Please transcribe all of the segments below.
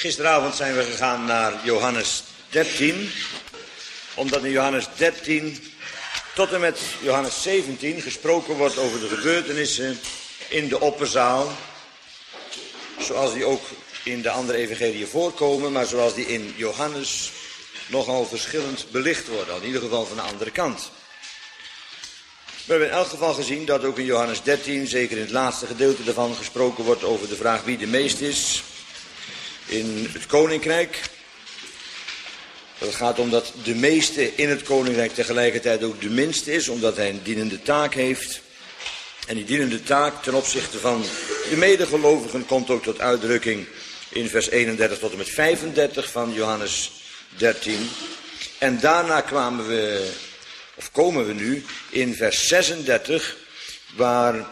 Gisteravond zijn we gegaan naar Johannes 13, omdat in Johannes 13 tot en met Johannes 17 gesproken wordt over de gebeurtenissen in de opperzaal, zoals die ook in de andere evangeliën voorkomen, maar zoals die in Johannes nogal verschillend belicht worden, in ieder geval van de andere kant. We hebben in elk geval gezien dat ook in Johannes 13, zeker in het laatste gedeelte daarvan, gesproken wordt over de vraag wie de meest is in het koninkrijk. Het gaat om dat de meeste in het koninkrijk tegelijkertijd ook de minste is, omdat hij een dienende taak heeft. En die dienende taak ten opzichte van de medegelovigen komt ook tot uitdrukking in vers 31 tot en met 35 van Johannes 13. En daarna komen we nu in vers 36, waar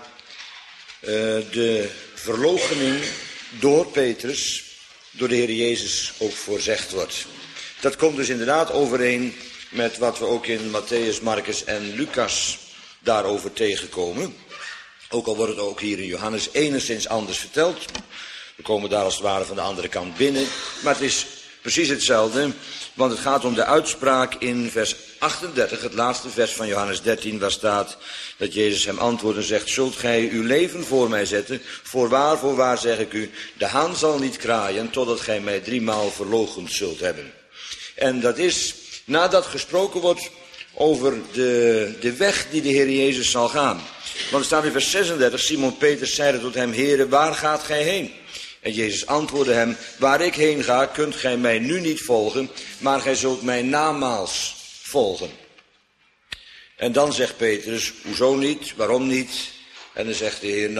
de verloochening door Petrus, door de Heer Jezus ook voorzegd wordt. Dat komt dus inderdaad overeen met wat we ook in Matthäus, Marcus en Lucas daarover tegenkomen. Ook al wordt het ook hier in Johannes enigszins anders verteld. We komen daar als het ware van de andere kant binnen. Maar het is precies hetzelfde, want het gaat om de uitspraak in vers 38, het laatste vers van Johannes 13, waar staat dat Jezus hem antwoordt en zegt: zult gij uw leven voor mij zetten? Voorwaar zeg ik u, de haan zal niet kraaien totdat gij mij 3 maal verloochend zult hebben. En dat is nadat gesproken wordt over de weg die de Heer Jezus zal gaan. Want er staat in vers 36, Simon Petrus zeide tot hem: Heere, waar gaat gij heen? En Jezus antwoordde hem: waar ik heen ga, kunt gij mij nu niet volgen, maar gij zult mij namaals volgen. En dan zegt Petrus: hoezo niet, waarom niet? En dan zegt de Heer: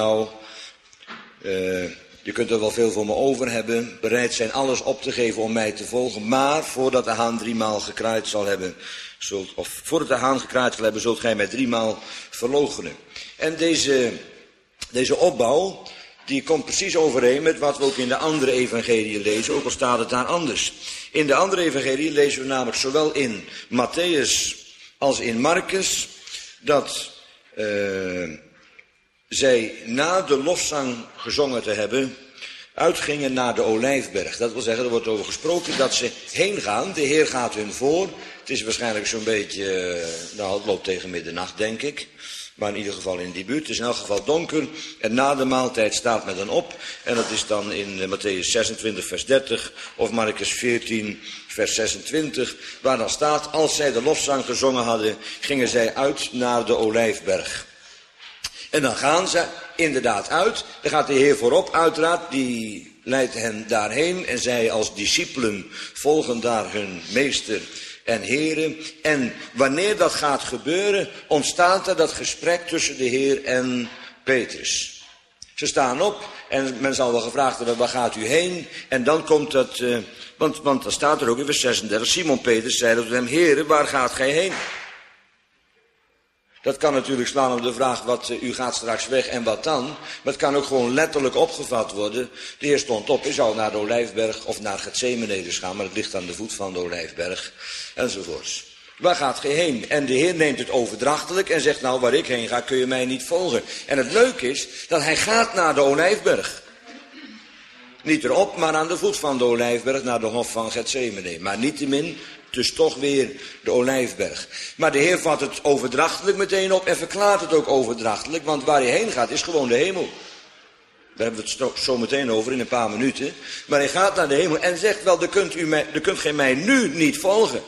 je kunt er wel veel voor me over hebben, bereid zijn alles op te geven om mij te volgen, maar voordat de haan 3 maal gekraaid zal hebben, voordat de haan gekraaid zal hebben, zult gij mij 3 maal verloochenen. En deze opbouw, die komt precies overeen met wat we ook in de andere evangeliën lezen, ook al staat het daar anders. In de andere evangeliën lezen we namelijk zowel in Matthäus als in Marcus dat zij na de lofzang gezongen te hebben uitgingen naar de Olijfberg. Dat wil zeggen, er wordt over gesproken dat ze heen gaan. De Heer gaat hun voor. Het is waarschijnlijk zo'n beetje, het loopt tegen middernacht, denk ik. Maar in ieder geval in die buurt. Het is in elk geval donker. En na de maaltijd staat men dan op. En dat is dan in Matthäus 26 vers 30 of Marcus 14 vers 26. Waar dan staat: als zij de lofzang gezongen hadden, gingen zij uit naar de Olijfberg. En dan gaan ze inderdaad uit. Dan gaat de Heer voorop uiteraard. Die leidt hen daarheen. En zij als discipelen volgen daar hun meester en heren. En wanneer dat gaat gebeuren, ontstaat er dat gesprek tussen de Heer en Petrus. Ze staan op en men zal wel gevraagd hebben: waar gaat u heen? En dan komt dat, want dan staat er ook in vers 36, Simon Petrus zei tot hem: Heere, waar gaat gij heen? Dat kan natuurlijk slaan op de vraag: u gaat straks weg en wat dan? Maar het kan ook gewoon letterlijk opgevat worden. De Heer stond op, hij zou naar de Olijfberg of naar Getsemane dus gaan, maar het ligt aan de voet van de Olijfberg, enzovoorts. Waar gaat gij heen? En de Heer neemt het overdrachtelijk en zegt: waar ik heen ga, kun je mij niet volgen. En het leuke is dat hij gaat naar de Olijfberg. Niet erop, maar aan de voet van de Olijfberg naar de hof van Getsemane. Maar niettemin, dus toch weer de Olijfberg. Maar de Heer vat het overdrachtelijk meteen op en verklaart het ook overdrachtelijk, want waar hij heen gaat is gewoon de hemel. Daar hebben we het zo meteen over in een paar minuten. Maar hij gaat naar de hemel en zegt: wel, dan kunt gij mij nu niet volgen.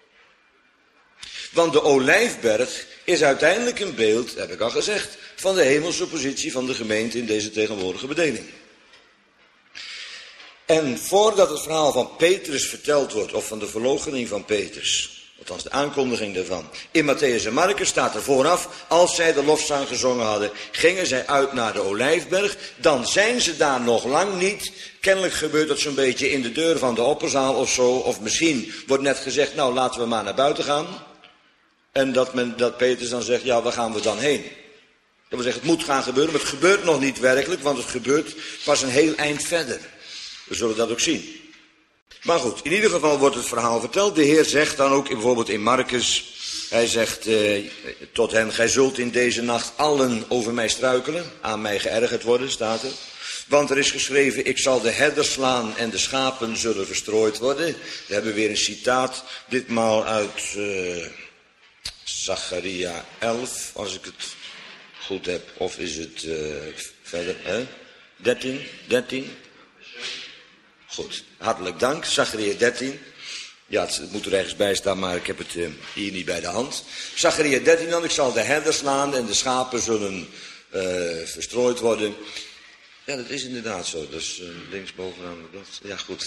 Want de Olijfberg is uiteindelijk een beeld, heb ik al gezegd, van de hemelse positie van de gemeente in deze tegenwoordige bedeling. En voordat het verhaal van Petrus verteld wordt, of van de verloochening van Petrus, althans de aankondiging daarvan, in Matthäus en Marcus staat er vooraf: als zij de lofzang gezongen hadden, gingen zij uit naar de Olijfberg. Dan zijn ze daar nog lang niet. Kennelijk gebeurt dat zo'n beetje in de deur van de opperzaal of zo. Of misschien wordt net gezegd: laten we maar naar buiten gaan. En dat Petrus dan zegt: waar gaan we dan heen? Dat wil zeggen, het moet gaan gebeuren, maar het gebeurt nog niet werkelijk, want het gebeurt pas een heel eind verder. We zullen dat ook zien. Maar goed, in ieder geval wordt het verhaal verteld. De Heer zegt dan ook bijvoorbeeld in Marcus, hij zegt tot hen: gij zult in deze nacht allen over mij struikelen, aan mij geërgerd worden, staat er. Want er is geschreven, ik zal de herder slaan en de schapen zullen verstrooid worden. We hebben weer een citaat, ditmaal uit Zacharia 11, als ik het goed heb. Of is het verder, 13? Goed, hartelijk dank. Zacharia 13. Ja, het moet er ergens bij staan, maar ik heb het hier niet bij de hand. Zacharia 13 dan, ik zal de herder slaan en de schapen zullen verstrooid worden. Ja, dat is inderdaad zo. Dat is linksbovenaan het blad. Ja, goed.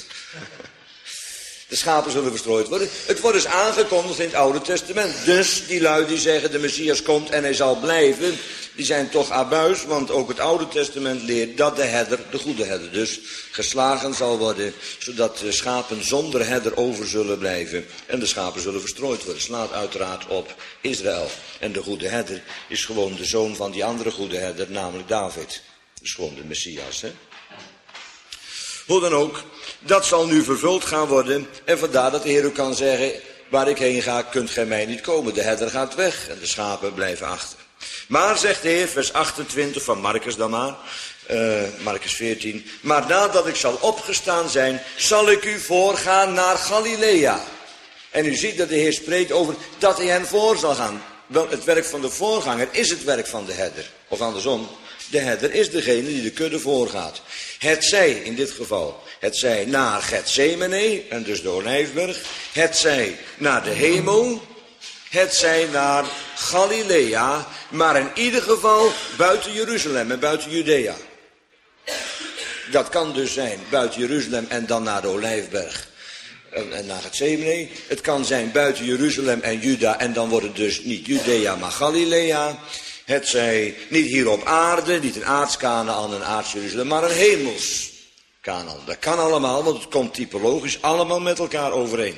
De schapen zullen verstrooid worden. Het wordt dus aangekondigd in het Oude Testament. Dus die lui die zeggen de Messias komt en hij zal blijven, die zijn toch abuis, want ook het Oude Testament leert dat de herder, de goede herder dus, geslagen zal worden, zodat de schapen zonder herder over zullen blijven en de schapen zullen verstrooid worden. Slaat uiteraard op Israël. En de goede herder is gewoon de zoon van die andere goede herder, namelijk David. Dat is gewoon de Messias, hè. Hoe dan ook, dat zal nu vervuld gaan worden. En vandaar dat de Heer ook kan zeggen, waar ik heen ga, kunt gij mij niet komen. De herder gaat weg en de schapen blijven achter. Maar, zegt de Heer, vers 28 van Marcus dan maar, Marcus 14. Maar nadat ik zal opgestaan zijn, zal ik u voorgaan naar Galilea. En u ziet dat de Heer spreekt over dat hij hen voor zal gaan. Wel, het werk van de voorganger is het werk van de herder. Of andersom. De herder is degene die de kudde voorgaat. Het zij in dit geval, het zij naar Getsemane, en dus de Olijfberg. Het zij naar de hemel. Het zij naar Galilea. Maar in ieder geval buiten Jeruzalem en buiten Judea. Dat kan dus zijn buiten Jeruzalem en dan naar de Olijfberg. En naar Getsemane. Het kan zijn buiten Jeruzalem en Juda en dan wordt het dus niet Judea maar Galilea. Het zij niet hier op aarde, niet een aards Kanaan, een aards Jeruzalem, maar een hemels Kanaan. Dat kan allemaal, want het komt typologisch allemaal met elkaar overeen.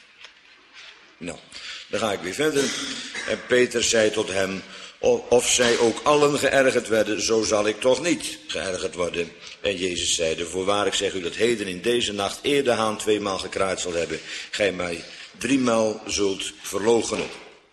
Nou, dan ga ik weer verder. En Peter zei tot hem, of zij ook allen geërgerd werden, zo zal ik toch niet geërgerd worden. En Jezus zeide, voorwaar ik zeg u dat heden in deze nacht eer de haan 2 maal gekraaid zal hebben, gij mij 3 maal zult verloochenen.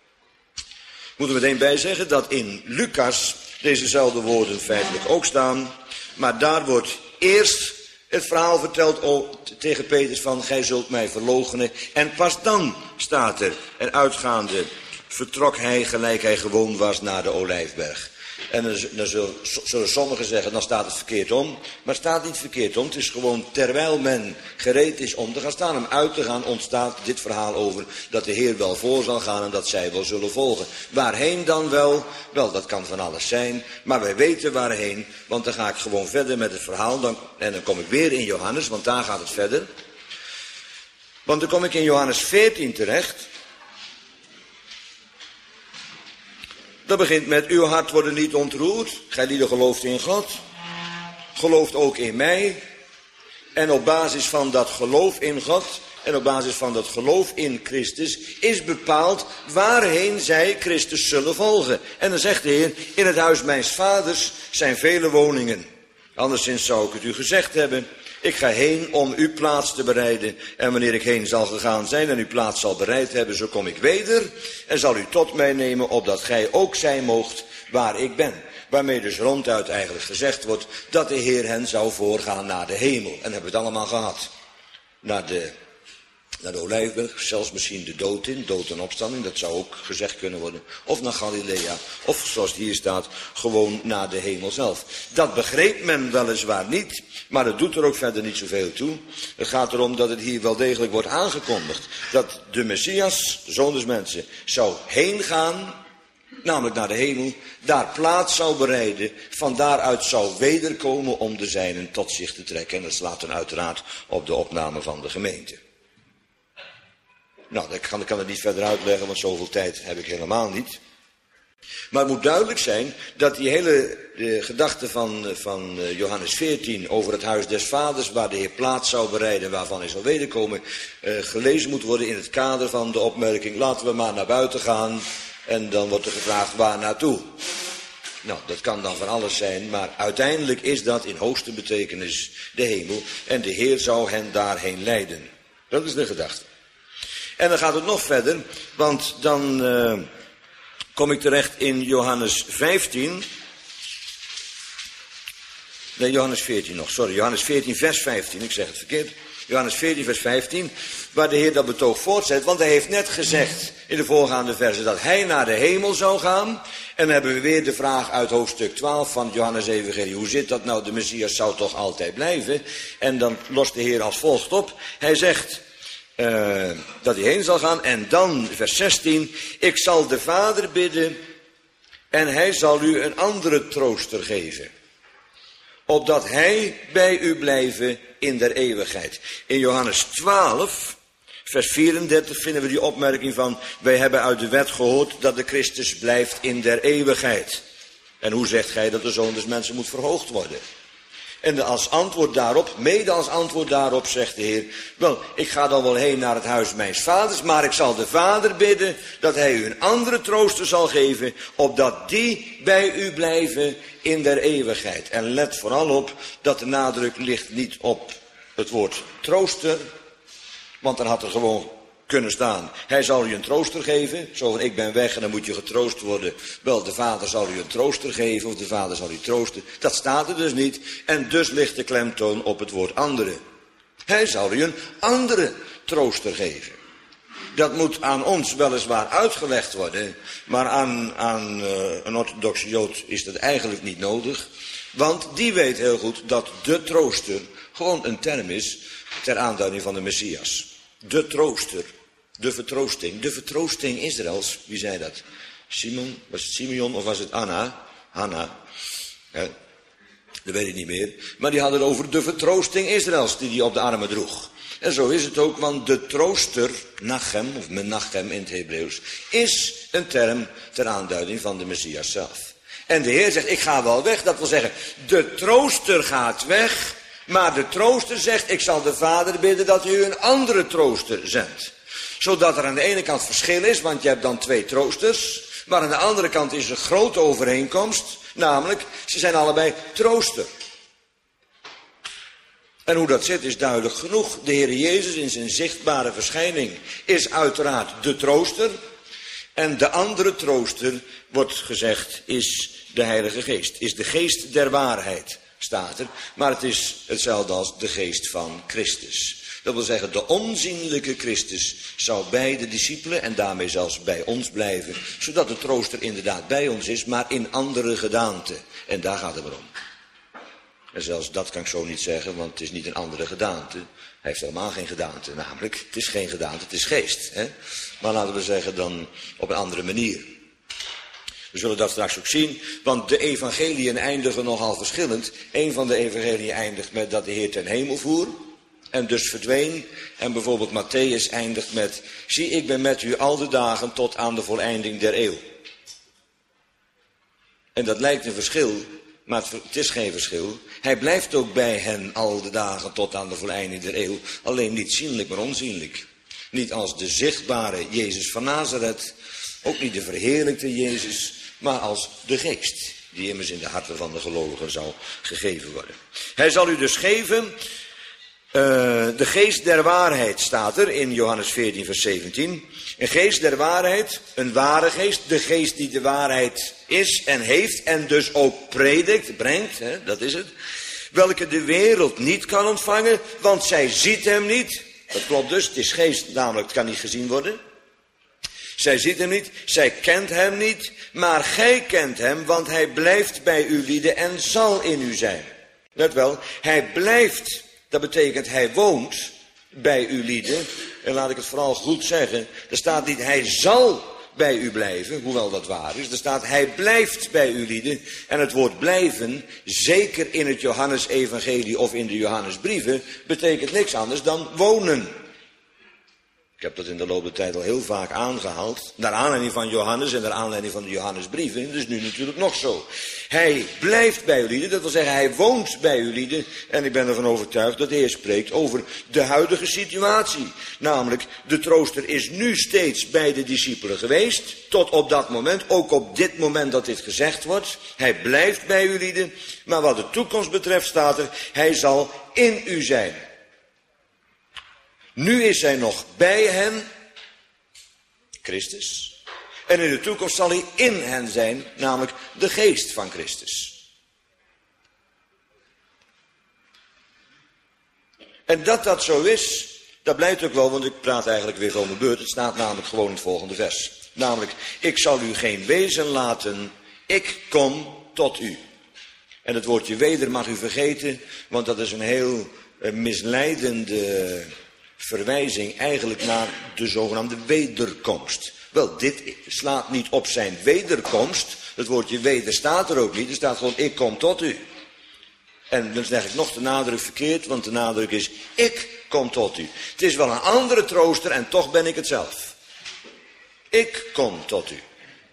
Ik moet er meteen bij zeggen dat in Lucas dezezelfde woorden feitelijk ook staan. Maar daar wordt eerst het verhaal verteld tegen Petrus van gij zult mij verloochenen. En pas dan staat er, en uitgaande vertrok hij gelijk hij gewoon was naar de Olijfberg. En dan zullen sommigen zeggen, dan staat het verkeerd om. Maar het staat niet verkeerd om. Het is gewoon terwijl men gereed is om te gaan staan, om uit te gaan, ontstaat dit verhaal over dat de Heer wel voor zal gaan en dat zij wel zullen volgen. Waarheen dan wel? Wel, dat kan van alles zijn. Maar wij weten waarheen, want dan ga ik gewoon verder met het verhaal. En dan kom ik weer in Johannes, want daar gaat het verder. Want dan kom ik in Johannes 14 terecht. Dat begint met, uw hart wordt niet ontroerd. Gijlieden gelooft in God. Gelooft ook in mij. En op basis van dat geloof in God en op basis van dat geloof in Christus is bepaald waarheen zij Christus zullen volgen. En dan zegt de Heer, in het huis mijns vaders zijn vele woningen. Anderszins zou ik het u gezegd hebben. Ik ga heen om uw plaats te bereiden. En wanneer ik heen zal gegaan zijn en uw plaats zal bereid hebben, zo kom ik weder en zal u tot mij nemen, opdat gij ook zijn moogt waar ik ben. Waarmee dus ronduit eigenlijk gezegd wordt dat de Heer hen zou voorgaan naar de hemel. En hebben we het allemaal gehad. Naar de Olijfberg, zelfs misschien de dood en opstanding, dat zou ook gezegd kunnen worden. Of naar Galilea, of zoals het hier staat, gewoon naar de hemel zelf. Dat begreep men weliswaar niet, maar het doet er ook verder niet zoveel toe. Het gaat erom dat het hier wel degelijk wordt aangekondigd. Dat de Messias, de Zoon des Mensen, zou heen gaan, namelijk naar de hemel, daar plaats zou bereiden, van daaruit zou wederkomen om de zijnen tot zich te trekken. En dat slaat dan uiteraard op de opname van de gemeente. Nou, ik kan het niet verder uitleggen, want zoveel tijd heb ik helemaal niet. Maar het moet duidelijk zijn dat die hele gedachte van Johannes 14 over het huis des vaders, waar de Heer plaats zou bereiden, waarvan hij zal wederkomen, gelezen moet worden in het kader van de opmerking, laten we maar naar buiten gaan. En dan wordt er gevraagd, waar naartoe? Nou, dat kan dan van alles zijn, maar uiteindelijk is dat in hoogste betekenis de hemel. En de Heer zou hen daarheen leiden. Dat is de gedachte. En dan gaat het nog verder, want dan kom ik terecht in Johannes 15. Nee, Johannes 14 nog, sorry. Johannes 14 vers 15, ik zeg het verkeerd. Johannes 14 vers 15, waar de Heer dat betoog voortzet. Want hij heeft net gezegd in de voorgaande versen dat hij naar de hemel zou gaan. En dan hebben we weer de vraag uit hoofdstuk 12 van Johannes Evangelie. Hoe zit dat nou? De Messias zou toch altijd blijven? En dan lost de Heer als volgt op. Hij zegt dat hij heen zal gaan. En dan vers 16. Ik zal de Vader bidden en hij zal u een andere trooster geven. Opdat hij bij u blijven in der eeuwigheid. In Johannes 12, vers 34 vinden we die opmerking van: wij hebben uit de wet gehoord dat de Christus blijft in der eeuwigheid. En hoe zegt gij dat de Zoon des Mensen moet verhoogd worden? En als antwoord daarop, mede als antwoord daarop, zegt de Heer: wel, ik ga dan wel heen naar het huis mijns vaders, maar ik zal de Vader bidden dat hij u een andere trooster zal geven, opdat die bij u blijven in der eeuwigheid. En let vooral op dat de nadruk ligt niet op het woord trooster, want dan had er gewoon kunnen staan: hij zal u een trooster geven. Zo van: ik ben weg en dan moet je getroost worden. Wel, de Vader zal u een trooster geven, of de Vader zal u troosten. Dat staat er dus niet. En dus ligt de klemtoon op het woord andere. Hij zal u een andere trooster geven. Dat moet aan ons weliswaar uitgelegd worden, maar aan een orthodoxe Jood is dat eigenlijk niet nodig. Want die weet heel goed dat de trooster gewoon een term is ter aanduiding van de Messias. De trooster. De vertroosting Israëls. Wie zei dat? Simon? Was het Simeon of was het Anna? Hanna. Ja, dat weet ik niet meer. Maar die hadden het over de vertroosting Israëls die hij op de armen droeg. En zo is het ook, want de trooster, Nachem, of Menachem in het Hebreeuws, is een term ter aanduiding van de Messias zelf. En de Heer zegt: ik ga wel weg. Dat wil zeggen, de trooster gaat weg, maar de trooster zegt: ik zal de Vader bidden dat u een andere trooster zendt. Zodat er aan de ene kant verschil is, want je hebt dan twee troosters. Maar aan de andere kant is er grote overeenkomst. Namelijk, ze zijn allebei trooster. En hoe dat zit is duidelijk genoeg. De Heer Jezus in zijn zichtbare verschijning is uiteraard de trooster. En de andere trooster, wordt gezegd, is de Heilige Geest. Is de geest der waarheid, staat er. Maar het is hetzelfde als de geest van Christus. Dat wil zeggen, de onzienlijke Christus zou bij de discipelen en daarmee zelfs bij ons blijven. Zodat de trooster inderdaad bij ons is, maar in andere gedaante. En daar gaat het maar om. En zelfs dat kan ik zo niet zeggen, want het is niet een andere gedaante. Hij heeft helemaal geen gedaante, namelijk. Het is geen gedaante, het is geest. Hè? Maar laten we zeggen dan op een andere manier. We zullen dat straks ook zien, want de evangeliën eindigen nogal verschillend. Een van de evangeliën eindigt met dat de Heer ten hemel voer en dus verdween. En bijvoorbeeld Matthäus eindigt met: zie, ik ben met u al de dagen tot aan de voleinding der eeuw. En dat lijkt een verschil, maar het is geen verschil. Hij blijft ook bij hen al de dagen tot aan de voleinding der eeuw. Alleen niet zienlijk, maar onzienlijk. Niet als de zichtbare Jezus van Nazareth. Ook niet de verheerlijkte Jezus, maar als de geest. Die immers in de harten van de gelovigen zal gegeven worden. Hij zal u dus geven de geest der waarheid, staat er in Johannes 14 vers 17. Een geest der waarheid, een ware geest. De geest die de waarheid is en heeft en dus ook predikt, brengt, hè, dat is het. Welke de wereld niet kan ontvangen, want zij ziet hem niet. Dat klopt dus, het is geest, namelijk het kan niet gezien worden. Zij ziet hem niet, zij kent hem niet, maar gij kent hem, want hij blijft bij u lieden en zal in u zijn. Let wel, hij blijft, dat betekent hij woont bij u lieden. En laat ik het vooral goed zeggen, er staat niet hij zal bij u blijven, hoewel dat waar is. Er staat hij blijft bij u lieden. En het woord blijven, zeker in het Johannes-evangelie of in de Johannesbrieven, betekent niks anders dan wonen. Ik heb dat in de loop der tijd al heel vaak aangehaald. Naar aanleiding van Johannes en naar aanleiding van de Johannesbrieven. Dus nu natuurlijk nog zo. Hij blijft bij u lieden, dat wil zeggen hij woont bij u lieden. En ik ben ervan overtuigd dat de Heer spreekt over de huidige situatie. Namelijk, de trooster is nu steeds bij de discipelen geweest. Tot op dat moment, ook op dit moment dat dit gezegd wordt. Hij blijft bij u lieden. Maar wat de toekomst betreft staat er, hij zal in u zijn. Nu is hij nog bij hen, Christus. En in de toekomst zal hij in hen zijn, namelijk de geest van Christus. En dat dat zo is, dat blijkt ook wel, want ik praat eigenlijk weer van mijn beurt. Het staat namelijk gewoon in het volgende vers. Namelijk, ik zal u geen wezen laten, ik kom tot u. En het woordje weder mag u vergeten, want dat is een heel misleidende verwijzing eigenlijk naar de zogenaamde wederkomst. Wel, dit slaat niet op zijn wederkomst. Het woordje weder staat er ook niet. Er staat gewoon, ik kom tot u. En dan zeg ik nog de nadruk verkeerd, want de nadruk is, ik kom tot u. Het is wel een andere trooster en toch ben ik het zelf. Ik kom tot u.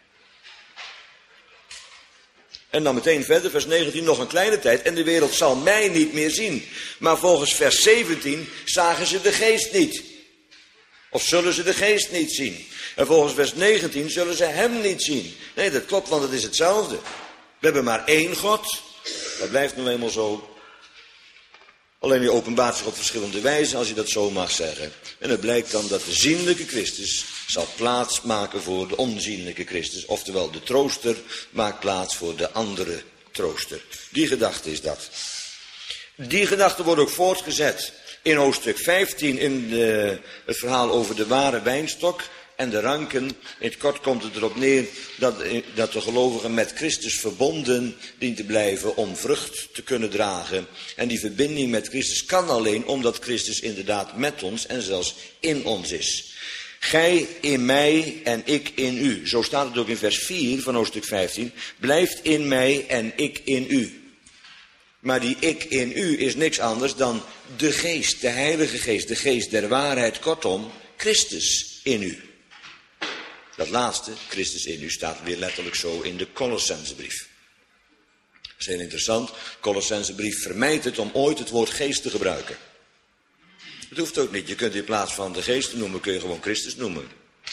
En dan meteen verder, vers 19, nog een kleine tijd. En de wereld zal mij niet meer zien. Maar volgens vers 17 zagen ze de geest niet. Of zullen ze de geest niet zien. En volgens vers 19 zullen ze hem niet zien. Nee, dat klopt, want het is hetzelfde. We hebben maar één God. Dat blijft nu eenmaal zo. Alleen die openbaart zich op verschillende wijzen, als je dat zo mag zeggen. En het blijkt dan dat de zienlijke Christus zal plaats maken voor de onzienlijke Christus. Oftewel, de trooster maakt plaats voor de andere trooster. Die gedachte is dat. Die gedachte wordt ook voortgezet in hoofdstuk 15 in het verhaal over de ware wijnstok en de ranken. In het kort komt het erop neer dat de gelovigen met Christus verbonden dient te blijven om vrucht te kunnen dragen. En die verbinding met Christus kan alleen omdat Christus inderdaad met ons en zelfs in ons is. Gij in mij en ik in u. Zo staat het ook in vers 4 van hoofdstuk 15. Blijft in mij en ik in u. Maar die ik in u is niks anders dan de geest, de heilige geest, de geest der waarheid. Kortom, Christus in u. Dat laatste, Christus in u, staat weer letterlijk zo in de Colossensebrief. Dat is heel interessant. Colossensebrief vermijdt het om ooit het woord geest te gebruiken. Het hoeft ook niet. Je kunt in plaats van de geest te noemen, kun je gewoon Christus noemen.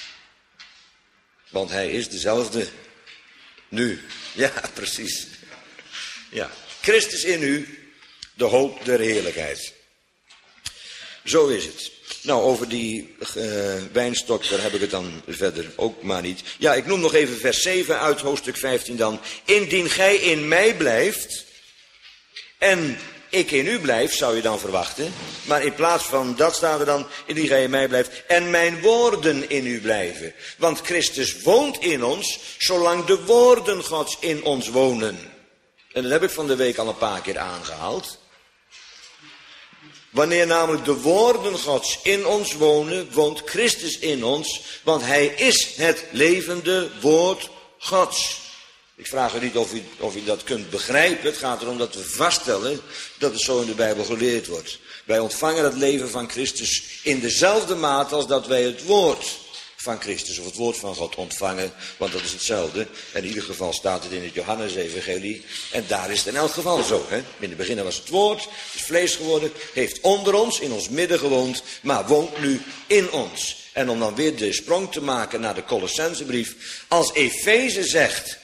Want hij is dezelfde nu. Ja, precies. Ja. Christus in u, de hoop der heerlijkheid. Zo is het. Nou, over die wijnstok, daar heb ik het dan verder ook maar niet. Ja, ik noem nog even vers 7 uit hoofdstuk 15 dan. Indien gij in mij blijft en ik in u blijf, zou je dan verwachten. Maar in plaats van dat staat er dan, indien gij in mij blijft en mijn woorden in u blijven. Want Christus woont in ons, zolang de woorden Gods in ons wonen. En dat heb ik van de week al een paar keer aangehaald. Wanneer namelijk de woorden Gods in ons wonen, woont Christus in ons, want hij is het levende woord Gods. Ik vraag u niet of u dat kunt begrijpen. Het gaat erom dat we vaststellen dat het zo in de Bijbel geleerd wordt. Wij ontvangen het leven van Christus in dezelfde mate als dat wij het woord van Christus of het woord van God ontvangen, want dat is hetzelfde. En in ieder geval staat het in het Johannes-evangelie en daar is het in elk geval zo. Hè? In het begin was het woord, is vlees geworden, heeft onder ons, in ons midden gewoond, maar woont nu in ons. En om dan weer de sprong te maken naar de Colossensebrief, als Efeze zegt,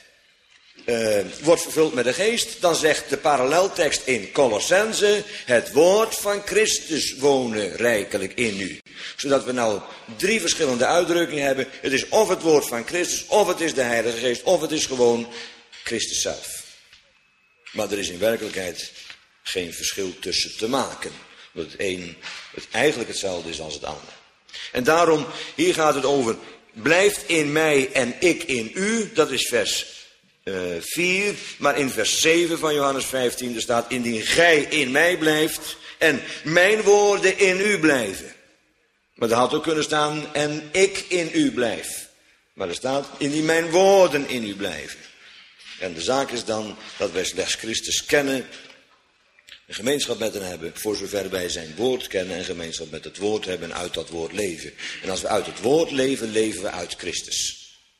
wordt vervuld met de geest, dan zegt de paralleltekst in Colossense, het woord van Christus wonen rijkelijk in u. Zodat we nou 3 verschillende uitdrukkingen hebben. Het is of het woord van Christus, of het is de Heilige Geest, of het is gewoon Christus zelf. Maar er is in werkelijkheid geen verschil tussen te maken. Dat het een het eigenlijk hetzelfde is als het ander. En daarom, hier gaat het over, blijft in mij en ik in u, dat is vers 4, maar in vers 7 van Johannes 15, er staat, indien gij in mij blijft en mijn woorden in u blijven. Maar er had ook kunnen staan, en ik in u blijf. Maar er staat, indien mijn woorden in u blijven. En de zaak is dan dat wij slechts Christus kennen, een gemeenschap met hem hebben, voor zover wij zijn woord kennen en gemeenschap met het woord hebben en uit dat woord leven. En als we uit het woord leven, leven we uit Christus.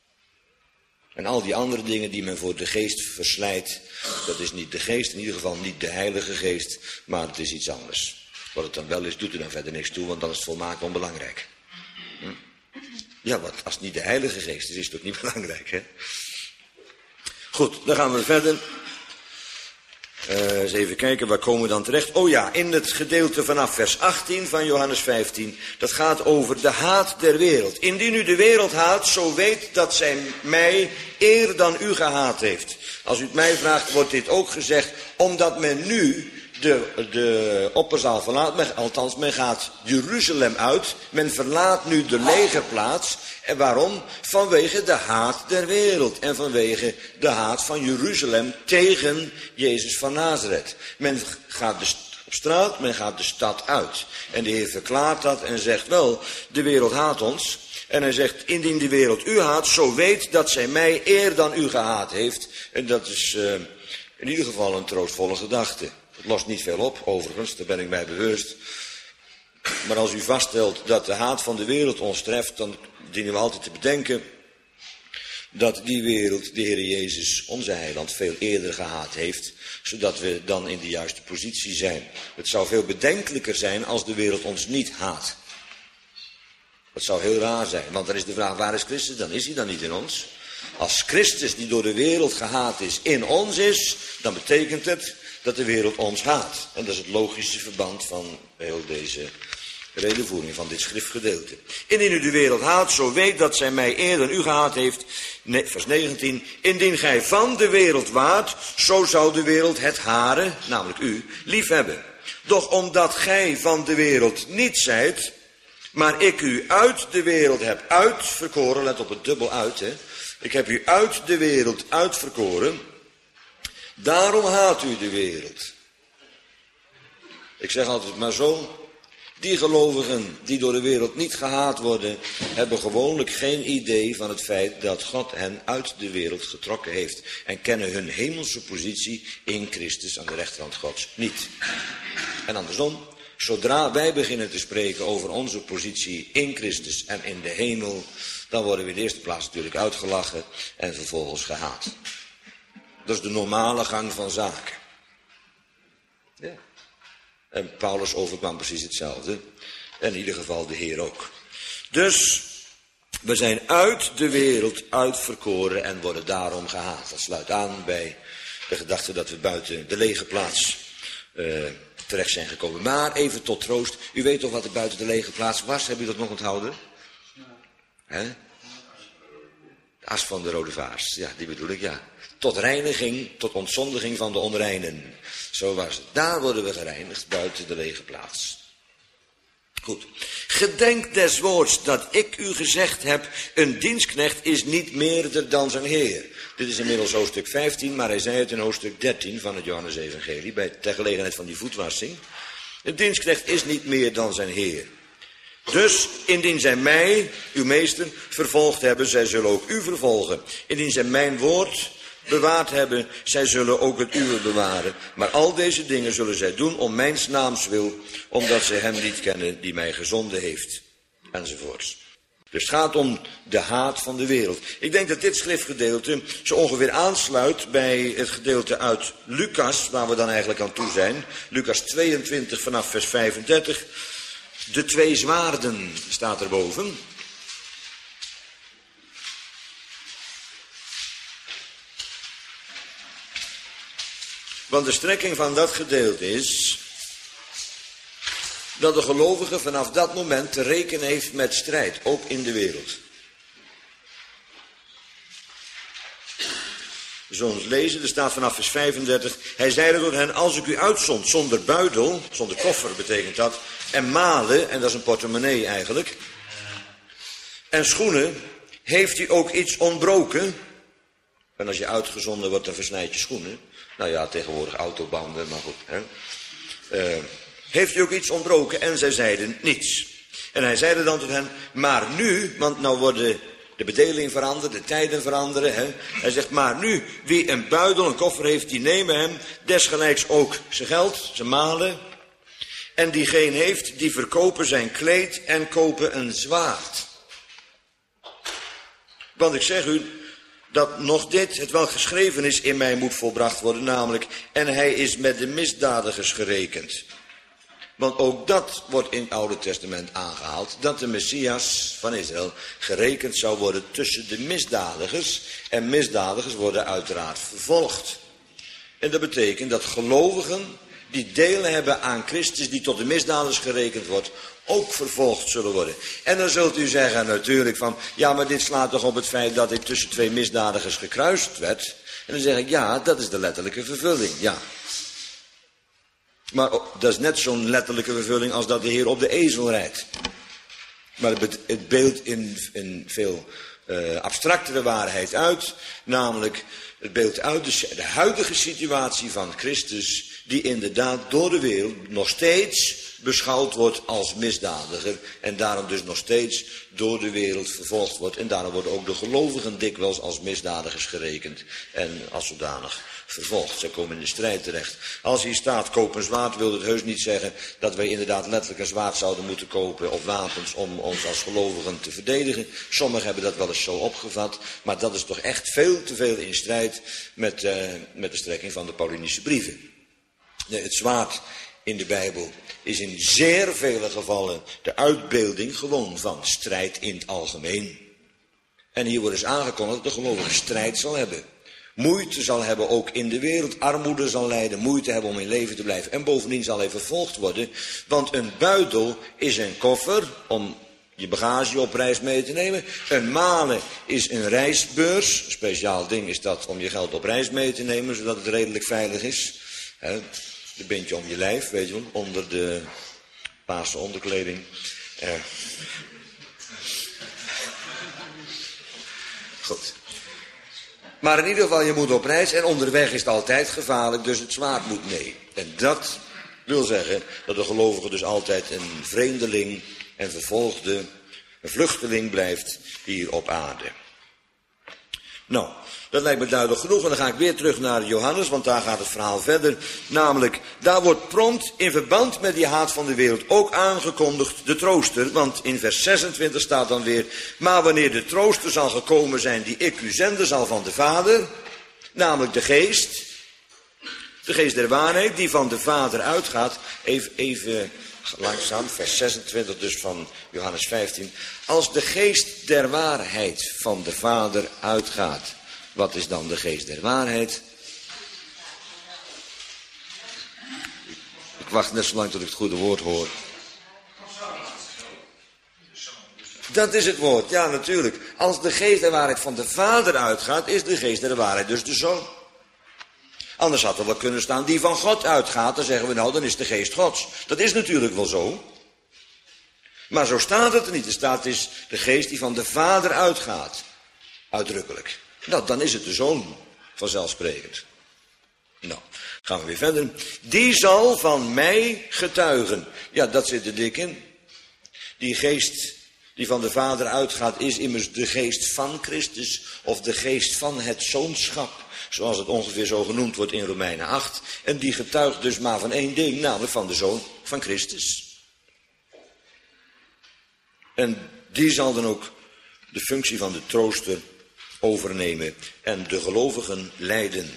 En al die andere dingen die men voor de geest verslijt, dat is niet de geest, in ieder geval niet de Heilige Geest, maar het is iets anders. Wat het dan wel is, doet er dan verder niks toe, want dan is het volmaakt onbelangrijk. Ja, wat als het niet de Heilige Geest is, is het ook niet belangrijk, hè? Goed, dan gaan we verder. Eens even kijken, waar komen we dan terecht? Oh ja, in het gedeelte vanaf vers 18 van Johannes 15. Dat gaat over de haat der wereld. Indien u de wereld haat, zo weet dat zij mij eer dan u gehaat heeft. Als u het mij vraagt, wordt dit ook gezegd, omdat men nu de opperzaal verlaat, althans men gaat Jeruzalem uit. Men verlaat nu de legerplaats. En waarom? Vanwege de haat der wereld. En vanwege de haat van Jeruzalem tegen Jezus van Nazareth. Men gaat op straat, men gaat de stad uit. En de Heer verklaart dat en zegt wel, de wereld haat ons. En hij zegt, indien de wereld u haat, zo weet dat zij mij eer dan u gehaat heeft. En dat is in ieder geval een troostvolle gedachte. Het lost niet veel op, overigens, daar ben ik mij bewust. Maar als u vaststelt dat de haat van de wereld ons treft, dan dienen we altijd te bedenken dat die wereld de Heer Jezus, onze heiland, veel eerder gehaat heeft, zodat we dan in de juiste positie zijn. Het zou veel bedenkelijker zijn als de wereld ons niet haat. Dat zou heel raar zijn, want dan is de vraag, waar is Christus? Dan is hij dan niet in ons. Als Christus, die door de wereld gehaat is, in ons is, dan betekent het dat de wereld ons haat. En dat is het logische verband van heel deze redevoering van dit schriftgedeelte. Indien u de wereld haat, zo weet dat zij mij eerder dan u gehaat heeft. Vers 19. Indien gij van de wereld waart, zo zou de wereld het hare, namelijk u, lief hebben. Doch omdat gij van de wereld niet zijt, maar ik u uit de wereld heb uitverkoren, let op het dubbel uit, hè. Ik heb u uit de wereld uitverkoren, daarom haat u de wereld. Ik zeg altijd maar zo, die gelovigen die door de wereld niet gehaat worden, hebben gewoonlijk geen idee van het feit dat God hen uit de wereld getrokken heeft. En kennen hun hemelse positie in Christus aan de rechterhand Gods niet. En andersom, zodra wij beginnen te spreken over onze positie in Christus en in de hemel, dan worden we in de eerste plaats natuurlijk uitgelachen en vervolgens gehaat. Dat is de normale gang van zaken. Ja. En Paulus overkwam precies hetzelfde. En in ieder geval de Heer ook. Dus we zijn uit de wereld uitverkoren en worden daarom gehaat. Dat sluit aan bij de gedachte dat we buiten de lege plaats terecht zijn gekomen. Maar even tot troost. U weet toch wat er buiten de lege plaats was? Heb u dat nog onthouden? Hè? De as van de rode vaars. Ja, die bedoel ik, ja. Tot reiniging, tot ontzondiging van de onreinen. Zo was het. Daar worden we gereinigd buiten de lege plaats. Goed. Gedenk des woords dat ik u gezegd heb, een dienstknecht is niet meerder dan zijn Heer. Dit is inmiddels hoofdstuk 15, maar hij zei het in hoofdstuk 13 van het Johannes-evangelie, ter gelegenheid van die voetwassing. Een dienstknecht is niet meer dan zijn Heer. Dus, indien zij mij, uw meester, vervolgd hebben, zij zullen ook u vervolgen. Indien zij mijn woord bewaard hebben, zij zullen ook het uwe bewaren. Maar al deze dingen zullen zij doen om mijns naams wil, omdat zij hem niet kennen die mij gezonden heeft. Enzovoorts. Dus het gaat om de haat van de wereld. Ik denk dat dit schriftgedeelte zo ongeveer aansluit bij het gedeelte uit Lucas, waar we dan eigenlijk aan toe zijn. Lucas 22 vanaf vers 35. De twee zwaarden staat erboven. Want de strekking van dat gedeelte is dat de gelovige vanaf dat moment te rekenen heeft met strijd, ook in de wereld. We zullen het lezen, er staat vanaf vers 35. Hij zeide tot hen, als ik u uitzond zonder buidel, zonder koffer betekent dat, en malen, en dat is een portemonnee eigenlijk, en schoenen, heeft u ook iets ontbroken? En als je uitgezonden wordt, dan versnijd je schoenen. Nou ja, tegenwoordig autobanden, maar goed. Hè? Heeft u ook iets ontbroken? En zij zeiden niets. En hij zeide dan tot hen, maar nu, want nou worden de bedeling veranderd, de tijden veranderen. Hè? Hij zegt, maar nu, wie een buidel, een koffer heeft, die nemen hem, desgelijks ook zijn geld, zijn malen. En die geen heeft, die verkopen zijn kleed en kopen een zwaard. Want ik zeg u, dat nog dit, het wel geschreven is, in mij moet volbracht worden, namelijk, en hij is met de misdadigers gerekend. Want ook dat wordt in het Oude Testament aangehaald, dat de Messias van Israël gerekend zou worden tussen de misdadigers. En misdadigers worden uiteraard vervolgd. En dat betekent dat gelovigen die delen hebben aan Christus, die tot de misdadigers gerekend wordt, ook vervolgd zullen worden. En dan zult u zeggen natuurlijk van, ja, maar dit slaat toch op het feit dat ik tussen twee misdadigers gekruist werd. En dan zeg ik, ja, dat is de letterlijke vervulling, ja. Maar dat is net zo'n letterlijke vervulling als dat de Heer op de ezel rijdt. Maar het beeldt in veel abstractere waarheid uit. Namelijk, het beeldt uit de huidige situatie van Christus, die inderdaad door de wereld nog steeds beschouwd wordt als misdadiger. En daarom dus nog steeds door de wereld vervolgd wordt. En daarom worden ook de gelovigen dikwijls als misdadigers gerekend. En als zodanig vervolgd. Zij komen in de strijd terecht. Als hier staat, koop een zwaard, wil het heus niet zeggen dat wij inderdaad letterlijk een zwaard zouden moeten kopen of wapens om ons als gelovigen te verdedigen. Sommigen hebben dat wel eens zo opgevat. Maar dat is toch echt veel te veel in strijd met de strekking van de Paulinische brieven. Het zwaard in de Bijbel is in zeer vele gevallen de uitbeelding gewoon van strijd in het algemeen. En hier wordt eens aangekondigd dat de gelovige strijd zal hebben. Moeite zal hebben ook in de wereld, armoede zal lijden, moeite hebben om in leven te blijven. En bovendien zal hij vervolgd worden, want een buidel is een koffer om je bagage op reis mee te nemen. Een male is een reisbeurs, een speciaal ding is dat om je geld op reis mee te nemen, zodat het redelijk veilig is. De bind je om je lijf, weet je wel, onder de paarse onderkleding. Goed. Maar in ieder geval, je moet op reis en onderweg is het altijd gevaarlijk, dus het zwaard moet mee. En dat wil zeggen dat de gelovige dus altijd een vreemdeling en vervolgde, een vluchteling blijft hier op aarde. Nou, dat lijkt me duidelijk genoeg en dan ga ik weer terug naar Johannes, want daar gaat het verhaal verder. Namelijk, daar wordt prompt in verband met die haat van de wereld ook aangekondigd de trooster. Want in vers 26 staat dan weer, maar wanneer de trooster zal gekomen zijn die ik u zenden zal van de Vader, namelijk de geest der waarheid die van de Vader uitgaat. Even langzaam, vers 26 dus van Johannes 15. Als de geest der waarheid van de Vader uitgaat. Wat is dan de geest der waarheid? Ik wacht net zo lang tot ik het goede woord hoor. Dat is het woord, ja natuurlijk. Als de geest der waarheid van de Vader uitgaat, is de geest der waarheid dus de Zoon. Anders had er wel kunnen staan die van God uitgaat. Dan zeggen we nou, dan is de geest Gods. Dat is natuurlijk wel zo. Maar zo staat het er niet. Er staat is de geest die van de Vader uitgaat. Uitdrukkelijk. Nou, dan is het de Zoon, vanzelfsprekend. Nou, gaan we weer verder. Die zal van mij getuigen. Ja, dat zit er dik in. Die geest die van de Vader uitgaat is immers de geest van Christus. Of de geest van het zoonschap. Zoals het ongeveer zo genoemd wordt in Romeinen 8. En die getuigt dus maar van één ding, namelijk van de Zoon van Christus. En die zal dan ook de functie van de trooster overnemen en de gelovigen leiden.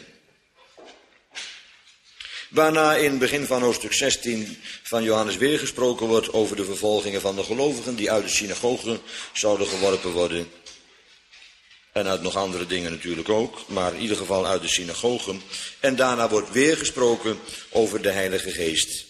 Waarna in het begin van hoofdstuk 16 van Johannes weer gesproken wordt over de vervolgingen van de gelovigen die uit de synagogen zouden geworpen worden. En uit nog andere dingen natuurlijk ook, maar in ieder geval uit de synagogen. En daarna wordt weer gesproken over de Heilige Geest.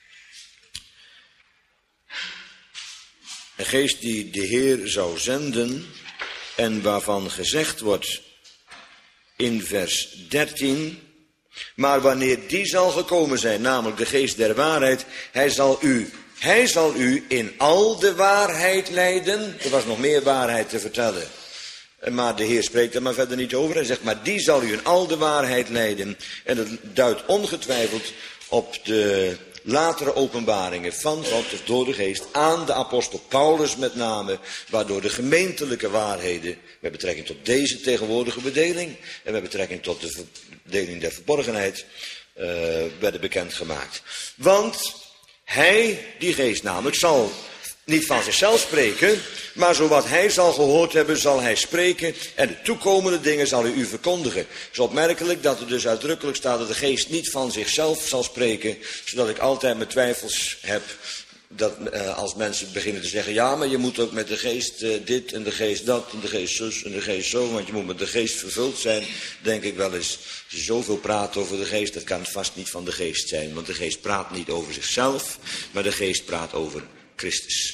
Een geest die de Heer zou zenden en waarvan gezegd wordt in vers 13... Maar wanneer die zal gekomen zijn, namelijk de geest der waarheid, hij zal u in al de waarheid leiden. Er was nog meer waarheid te vertellen. Maar de Heer spreekt er maar verder niet over. Hij zegt, maar die zal u in al de waarheid leiden. En dat duidt ongetwijfeld op de latere openbaringen van God, dus door de geest, aan de apostel Paulus met name, waardoor de gemeentelijke waarheden met betrekking tot deze tegenwoordige bedeling en met betrekking tot de verdeling der verborgenheid werden bekendgemaakt. Want hij, die geest namelijk, zal niet van zichzelf spreken, maar zowat hij zal gehoord hebben, zal hij spreken en de toekomende dingen zal hij u verkondigen. Het is opmerkelijk dat er dus uitdrukkelijk staat dat de geest niet van zichzelf zal spreken, zodat ik altijd mijn twijfels heb dat als mensen beginnen te zeggen, ja, maar je moet ook met de geest dit en de geest dat en de geest zus en de geest zo, want je moet met de geest vervuld zijn, denk ik wel eens, als je zoveel praat over de geest, dat kan vast niet van de geest zijn, want de geest praat niet over zichzelf, maar de geest praat over Christus.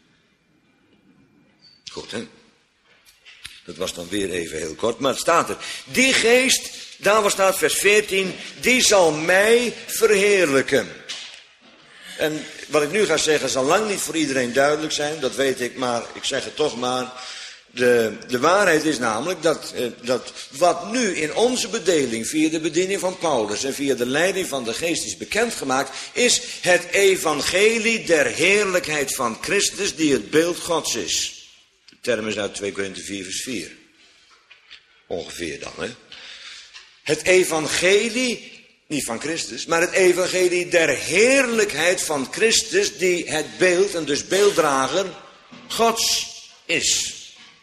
Goed, hè? Dat was dan weer even heel kort, maar het staat er. Die geest, daar staat vers 14, die zal mij verheerlijken. En wat ik nu ga zeggen zal lang niet voor iedereen duidelijk zijn, dat weet ik, maar ik zeg het toch maar. De waarheid is namelijk dat wat nu in onze bedeling via de bediening van Paulus en via de leiding van de Geest is bekendgemaakt, is het evangelie der heerlijkheid van Christus die het beeld Gods is. De term is uit 2 Korinthe 4 vers 4. Ongeveer dan, hè. Het evangelie, niet van Christus, maar het evangelie der heerlijkheid van Christus die het beeld en dus beelddrager Gods is.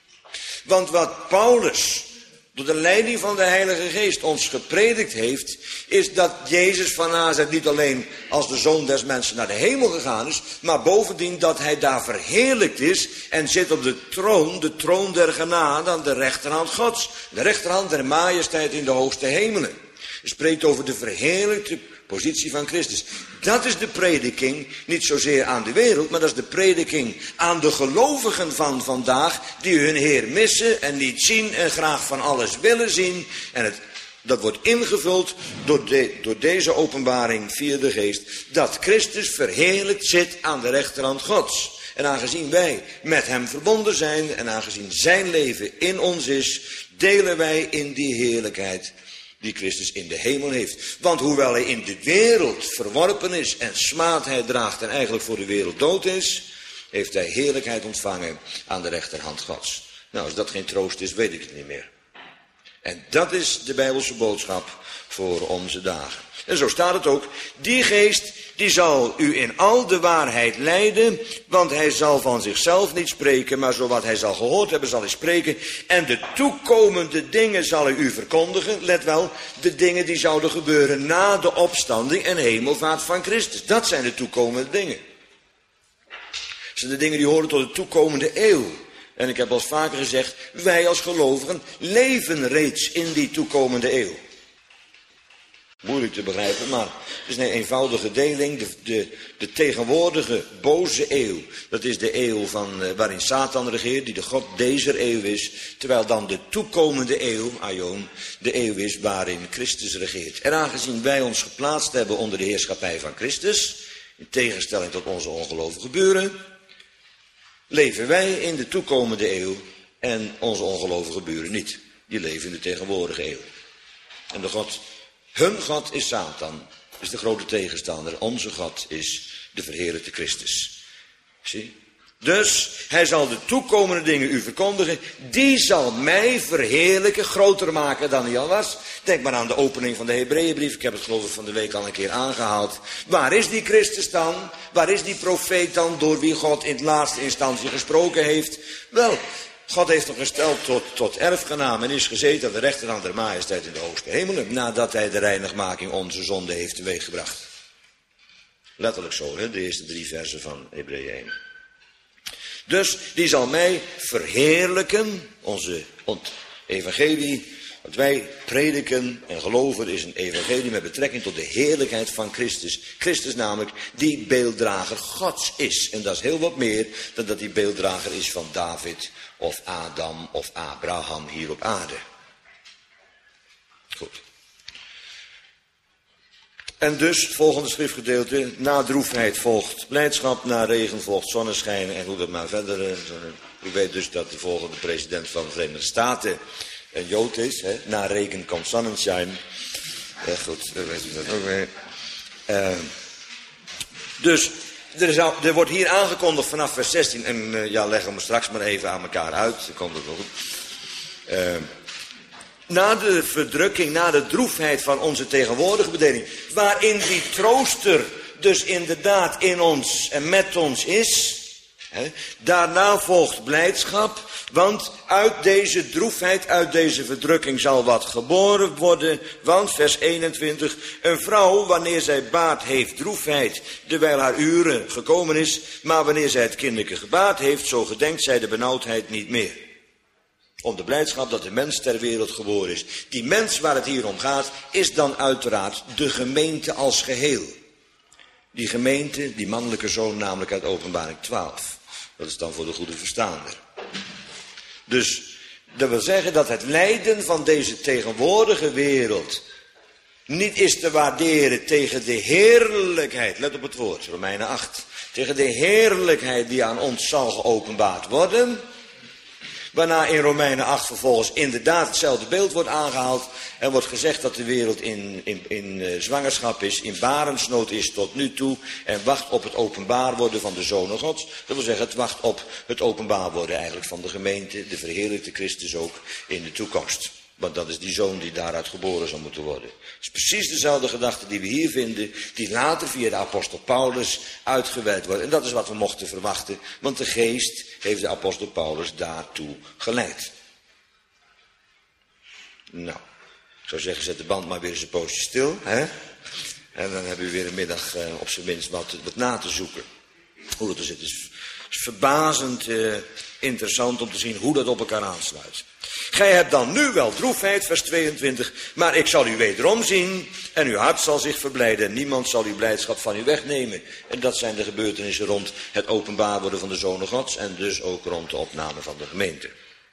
Want wat Paulus door de leiding van de Heilige Geest ons gepredikt heeft, is dat Jezus van Nazareth niet alleen als de Zoon des mensen naar de hemel gegaan is, maar bovendien dat hij daar verheerlijkt is en zit op de troon der genade aan de rechterhand Gods. De rechterhand der majesteit in de hoogste hemelen. Hij spreekt over de verheerlijkte positie van Christus. Dat is de prediking, niet zozeer aan de wereld, maar dat is de prediking aan de gelovigen van vandaag, die hun Heer missen en niet zien en graag van alles willen zien. En dat wordt ingevuld door deze openbaring via de Geest, dat Christus verheerlijkt zit aan de rechterhand Gods. En aangezien wij met hem verbonden zijn en aangezien zijn leven in ons is, delen wij in die heerlijkheid die Christus in de hemel heeft. Want hoewel hij in de wereld verworpen is en smaadheid draagt en eigenlijk voor de wereld dood is, heeft hij heerlijkheid ontvangen aan de rechterhand Gods. Nou, als dat geen troost is, weet ik het niet meer. En dat is de Bijbelse boodschap voor onze dagen. En zo staat het ook. Die geest, die zal u in al de waarheid leiden, want hij zal van zichzelf niet spreken, maar zo wat hij zal gehoord hebben, zal hij spreken. En de toekomende dingen zal hij u verkondigen. Let wel, de dingen die zouden gebeuren na de opstanding en hemelvaart van Christus. Dat zijn de toekomende dingen. Dat zijn de dingen die horen tot de toekomende eeuw. En ik heb al vaker gezegd, wij als gelovigen leven reeds in die toekomende eeuw. Moeilijk te begrijpen, maar het is een eenvoudige deling. De tegenwoordige boze eeuw, dat is de eeuw waarin Satan regeert, die de god deze eeuw is. Terwijl dan de toekomende eeuw, Aion, de eeuw is waarin Christus regeert. En aangezien wij ons geplaatst hebben onder de heerschappij van Christus, in tegenstelling tot onze ongelovige buren, leven wij in de toekomende eeuw en onze ongelovige buren niet. Die leven in de tegenwoordige eeuw. En hun God is Satan, is de grote tegenstander. Onze God is de verheerlijkte Christus. Zie? Dus hij zal de toekomende dingen u verkondigen. Die zal mij verheerlijken, groter maken dan hij al was. Denk maar aan de opening van de Hebreeënbrief. Ik heb het geloof ik van de week al een keer aangehaald. Waar is die Christus dan? Waar is die profeet dan door wie God in laatste instantie gesproken heeft? Wel, God heeft hem gesteld tot erfgenaam en is gezeten aan de rechterhand der majesteit in de hoogste hemelen, nadat hij de reinigmaking onze zonde heeft teweeggebracht. Letterlijk zo, hè? De eerste 3 versen van Hebreeën 1. Dus die zal mij verheerlijken, onze evangelie, wat wij prediken en geloven is een evangelie met betrekking tot de heerlijkheid van Christus. Christus namelijk die beelddrager Gods is. En dat is heel wat meer dan dat hij beelddrager is van David of Adam of Abraham hier op aarde. Goed. En dus, volgende schriftgedeelte, na droefheid volgt blijdschap, na regen volgt zonneschijn en hoe dat maar verder. U weet dus dat de volgende president van de Verenigde Staten een Jood is. Hè? Na regen komt sonnenschein. Goed, dan weet u dat ook weer. Dus er wordt hier aangekondigd vanaf vers 16. En leggen we hem straks maar even aan elkaar uit. Dan komt het wel goed. Na de verdrukking, na de droefheid van onze tegenwoordige bedeling, waarin die trooster dus inderdaad in ons en met ons is, hè, daarna volgt blijdschap, want uit deze droefheid, uit deze verdrukking zal wat geboren worden, want vers 21, een vrouw wanneer zij baat heeft droefheid, terwijl haar uren gekomen is, maar wanneer zij het kinderke gebaat heeft, zo gedenkt zij de benauwdheid niet meer. Om de blijdschap dat de mens ter wereld geboren is. Die mens waar het hier om gaat, is dan uiteraard de gemeente als geheel. Die gemeente, die mannelijke zoon namelijk uit Openbaring 12. Dat is dan voor de goede verstaander. Dus dat wil zeggen dat het lijden van deze tegenwoordige wereld niet is te waarderen tegen de heerlijkheid, let op het woord, Romeinen 8, tegen de heerlijkheid die aan ons zal geopenbaard worden. Waarna in Romeinen 8 vervolgens inderdaad hetzelfde beeld wordt aangehaald. Er wordt gezegd dat de wereld in zwangerschap is, in barensnood is tot nu toe. En wacht op het openbaar worden van de Zonen Gods. Dat wil zeggen, het wacht op het openbaar worden eigenlijk van de gemeente, de verheerlijkte Christus ook in de toekomst. Want dat is die zoon die daaruit geboren zal moeten worden. Het is precies dezelfde gedachte die we hier vinden, die later via de apostel Paulus uitgewerkt wordt. En dat is wat we mochten verwachten, want de geest heeft de apostel Paulus daartoe geleid. Nou, ik zou zeggen, zet de band maar weer eens een poosje stil. Hè? En dan hebben we weer een middag op zijn minst wat na te zoeken. Hoe dat er zit. Het is verbazend interessant om te zien hoe dat op elkaar aansluit. Gij hebt dan nu wel droefheid, vers 22, maar ik zal u wederom zien en uw hart zal zich verblijden en niemand zal uw blijdschap van u wegnemen. En dat zijn de gebeurtenissen rond het openbaar worden van de Zonen Gods en dus ook rond de opname van de gemeente.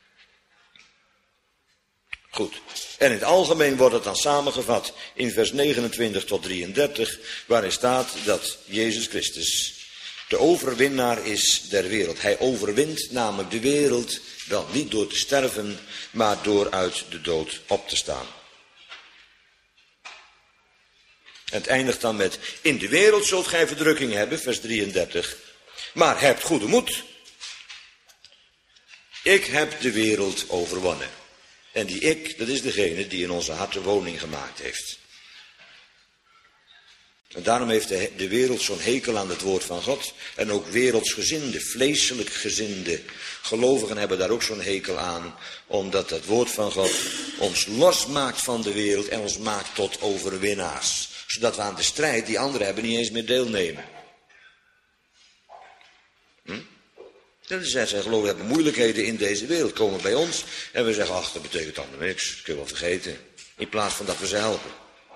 Goed. En in het algemeen wordt het dan samengevat in vers 29 tot 33, waarin staat dat Jezus Christus de overwinnaar is der wereld. Hij overwint namelijk de wereld, wel niet door te sterven, maar door uit de dood op te staan. En het eindigt dan met, in de wereld zult gij verdrukking hebben, vers 33. Maar hebt goede moed. Ik heb de wereld overwonnen. En die ik, dat is degene die in onze harten woning gemaakt heeft. En daarom heeft de wereld zo'n hekel aan het woord van God. En ook wereldsgezinde, vleeselijk gezinde gelovigen hebben daar ook zo'n hekel aan. Omdat het woord van God ons losmaakt van de wereld en ons maakt tot overwinnaars. Zodat we aan de strijd die anderen hebben niet eens meer deelnemen. Dat is, zij geloven hebben moeilijkheden in deze wereld, komen bij ons. En we zeggen, ach, dat betekent allemaal niks, dat kun je wel vergeten. In plaats van dat we ze helpen.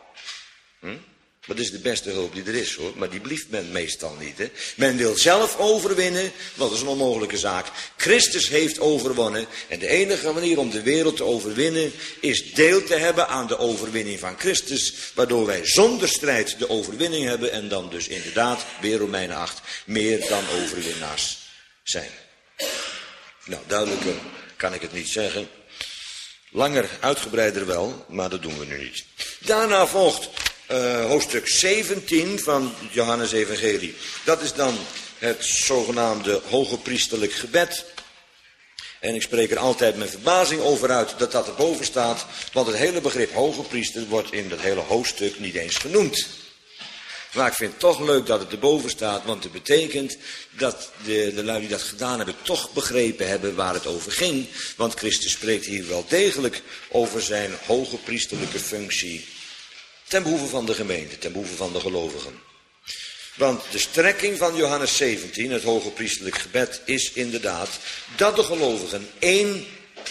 Dat is de beste hulp die er is, hoor. Maar die blieft men meestal niet, hè. Men wil zelf overwinnen, dat is een onmogelijke zaak. Christus heeft overwonnen. En de enige manier om de wereld te overwinnen is deel te hebben aan de overwinning van Christus. Waardoor wij zonder strijd de overwinning hebben. En dan dus inderdaad, weer Romeinen 8, meer dan overwinnaars zijn. Nou, duidelijker kan ik het niet zeggen. Langer, uitgebreider wel, maar dat doen we nu niet. Daarna volgt hoofdstuk 17 van het Johannes Evangelie. Dat is dan het zogenaamde hogepriesterlijk gebed. En ik spreek er altijd met verbazing over uit dat dat erboven staat. Want het hele begrip hogepriester wordt in dat hele hoofdstuk niet eens genoemd. Maar ik vind het toch leuk dat het erboven staat, want het betekent dat de lui die dat gedaan hebben toch begrepen hebben waar het over ging. Want Christus spreekt hier wel degelijk over zijn hogepriesterlijke functie ten behoeve van de gemeente, ten behoeve van de gelovigen. Want de strekking van Johannes 17, het hogepriesterlijk gebed, is inderdaad dat de gelovigen één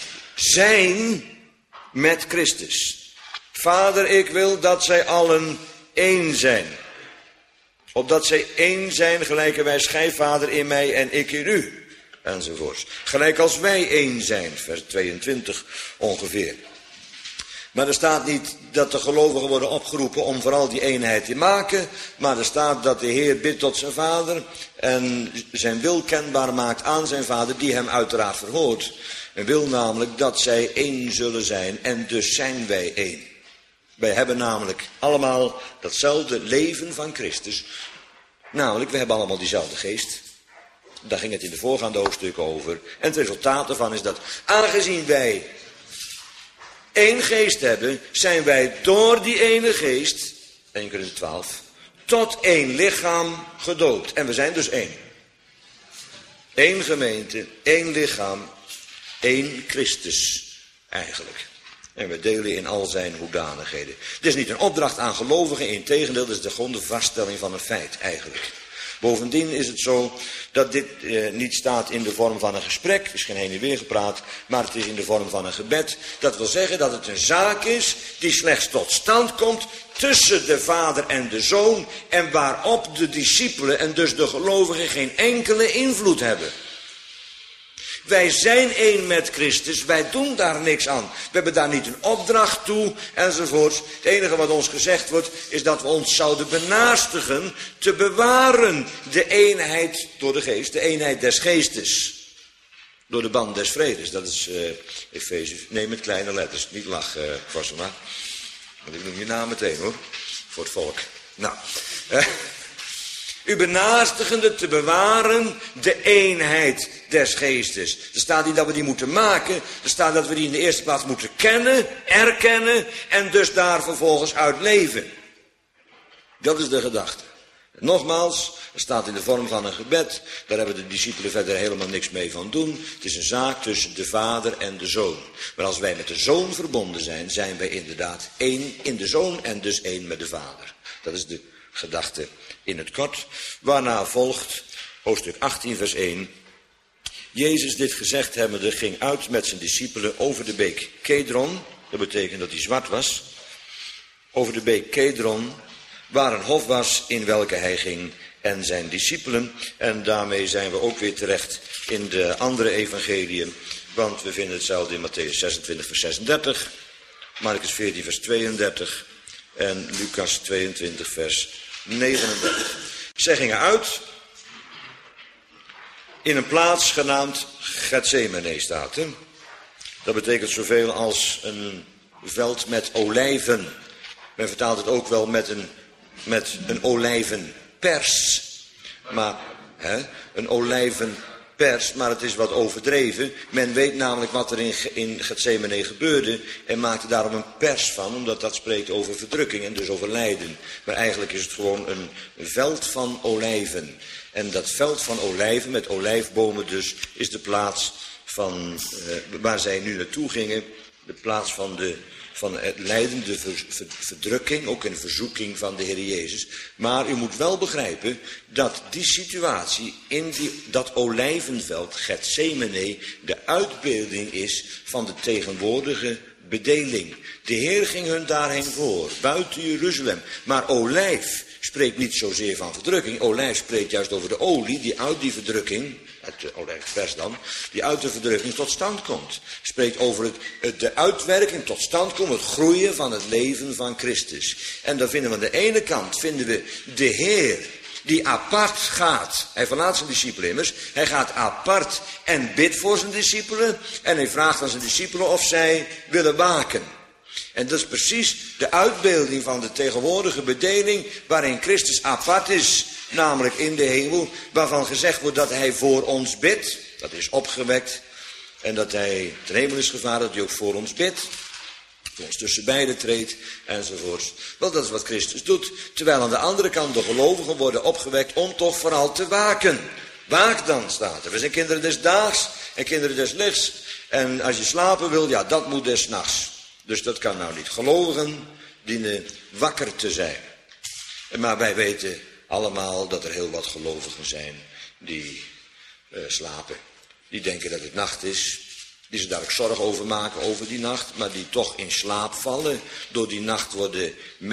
zijn met Christus. Vader, ik wil dat zij allen één zijn. Opdat zij één zijn, gelijke wij gij, Vader, in mij en ik in u. Enzovoorts. Gelijk als wij één zijn, vers 22 ongeveer. Maar er staat niet dat de gelovigen worden opgeroepen om vooral die eenheid te maken. Maar er staat dat de Heer bidt tot zijn Vader en zijn wil kenbaar maakt aan zijn Vader, die hem uiteraard verhoort. En wil namelijk dat zij één zullen zijn en dus zijn wij één. Wij hebben namelijk allemaal datzelfde leven van Christus. Namelijk, we hebben allemaal diezelfde geest. Daar ging het in de voorgaande hoofdstukken over. En het resultaat daarvan is dat, aangezien wij één geest hebben, zijn wij door die ene geest, 1 Korinthe 12, tot één lichaam gedoopt. En we zijn dus één. Eén gemeente, één lichaam, één Christus eigenlijk. En we delen in al zijn hoedanigheden. Het is niet een opdracht aan gelovigen, integendeel, het is de gronde vaststelling van een feit eigenlijk. Bovendien is het zo dat dit niet staat in de vorm van een gesprek, het is geen heen en weer gepraat, maar het is in de vorm van een gebed. Dat wil zeggen dat het een zaak is die slechts tot stand komt tussen de Vader en de Zoon en waarop de discipelen en dus de gelovigen geen enkele invloed hebben. Wij zijn één met Christus, wij doen daar niks aan. We hebben daar niet een opdracht toe, enzovoort. Het enige wat ons gezegd wordt, is dat we ons zouden benaastigen te bewaren de eenheid door de geest, de eenheid des geestes. Door de band des vredes, dat is Efeziërs. Nee, met kleine letters, niet lachen, Kwasema. Want ik noem je naam meteen hoor, voor het volk. Nou, u benaadigende te bewaren de eenheid des geestes. Er staat niet dat we die moeten maken. Er staat dat we die in de eerste plaats moeten kennen, erkennen en dus daar vervolgens uit leven. Dat is de gedachte. Nogmaals, het staat in de vorm van een gebed. Daar hebben de discipelen verder helemaal niks mee van doen. Het is een zaak tussen de vader en de zoon. Maar als wij met de zoon verbonden zijn, zijn wij inderdaad één in de zoon en dus één met de vader. Dat is de gedachte in het kort. Waarna volgt hoofdstuk 18 vers 1. Jezus dit gezegd hebbende ging uit met zijn discipelen over de beek Kedron. Dat betekent dat hij zwart was. Over de beek Kedron, waar een hof was in welke hij ging en zijn discipelen. En daarmee zijn we ook weer terecht in de andere evangeliën. Want we vinden hetzelfde in Matthäus 26 vers 36, Marcus 14 vers 32 en Lucas 22 vers 39. Zij gingen uit in een plaats genaamd Getsemane staat. Dat betekent zoveel als een veld met olijven. Men vertaalt het ook wel met een olijvenpers. Maar, een olijvenpers, maar het is wat overdreven. Men weet namelijk wat er in Getsemane gebeurde en maakte daarom een pers van, omdat dat spreekt over verdrukking en dus over lijden. Maar eigenlijk is het gewoon een veld van olijven. En dat veld van olijven, met olijfbomen dus, is de plaats van, waar zij nu naartoe gingen. De plaats van het lijden, de verdrukking, ook een verzoeking van de Heer Jezus. Maar u moet wel begrijpen dat die situatie in dat olijvenveld, Getsemane, de uitbeelding is van de tegenwoordige bedeling. De Heer ging hun daarheen voor, buiten Jeruzalem. Maar olijf spreekt niet zozeer van verdrukking. Olijf spreekt juist over de olie die uit die verdrukking, uit de olijfpers dan, die uit de verdrukking tot stand komt. Spreekt over de uitwerking tot stand komen, het groeien van het leven van Christus. En dan vinden we aan de ene kant de Heer die apart gaat. Hij verlaat zijn discipelen immers. Hij gaat apart en bidt voor zijn discipelen. En hij vraagt aan zijn discipelen of zij willen waken. En dat is precies de uitbeelding van de tegenwoordige bedeling waarin Christus apart is, namelijk in de hemel, waarvan gezegd wordt dat hij voor ons bidt. Dat is opgewekt. En dat hij ten hemel is gevaren, dat hij ook voor ons bidt. Voor ons tussen beiden treedt, enzovoort. Wel, dat is wat Christus doet. Terwijl aan de andere kant de gelovigen worden opgewekt om toch vooral te waken. Waak dan, staat er. We zijn kinderen des daags en kinderen des lichts. En als je slapen wil, ja, dat moet des nachts. Dus dat kan nou niet. Gelovigen dienen wakker te zijn. Maar wij weten allemaal dat er heel wat gelovigen zijn die slapen. Die denken dat het nacht is. Die zich daar ook zorgen over maken over die nacht. Maar die toch in slaap vallen. Door die nacht worden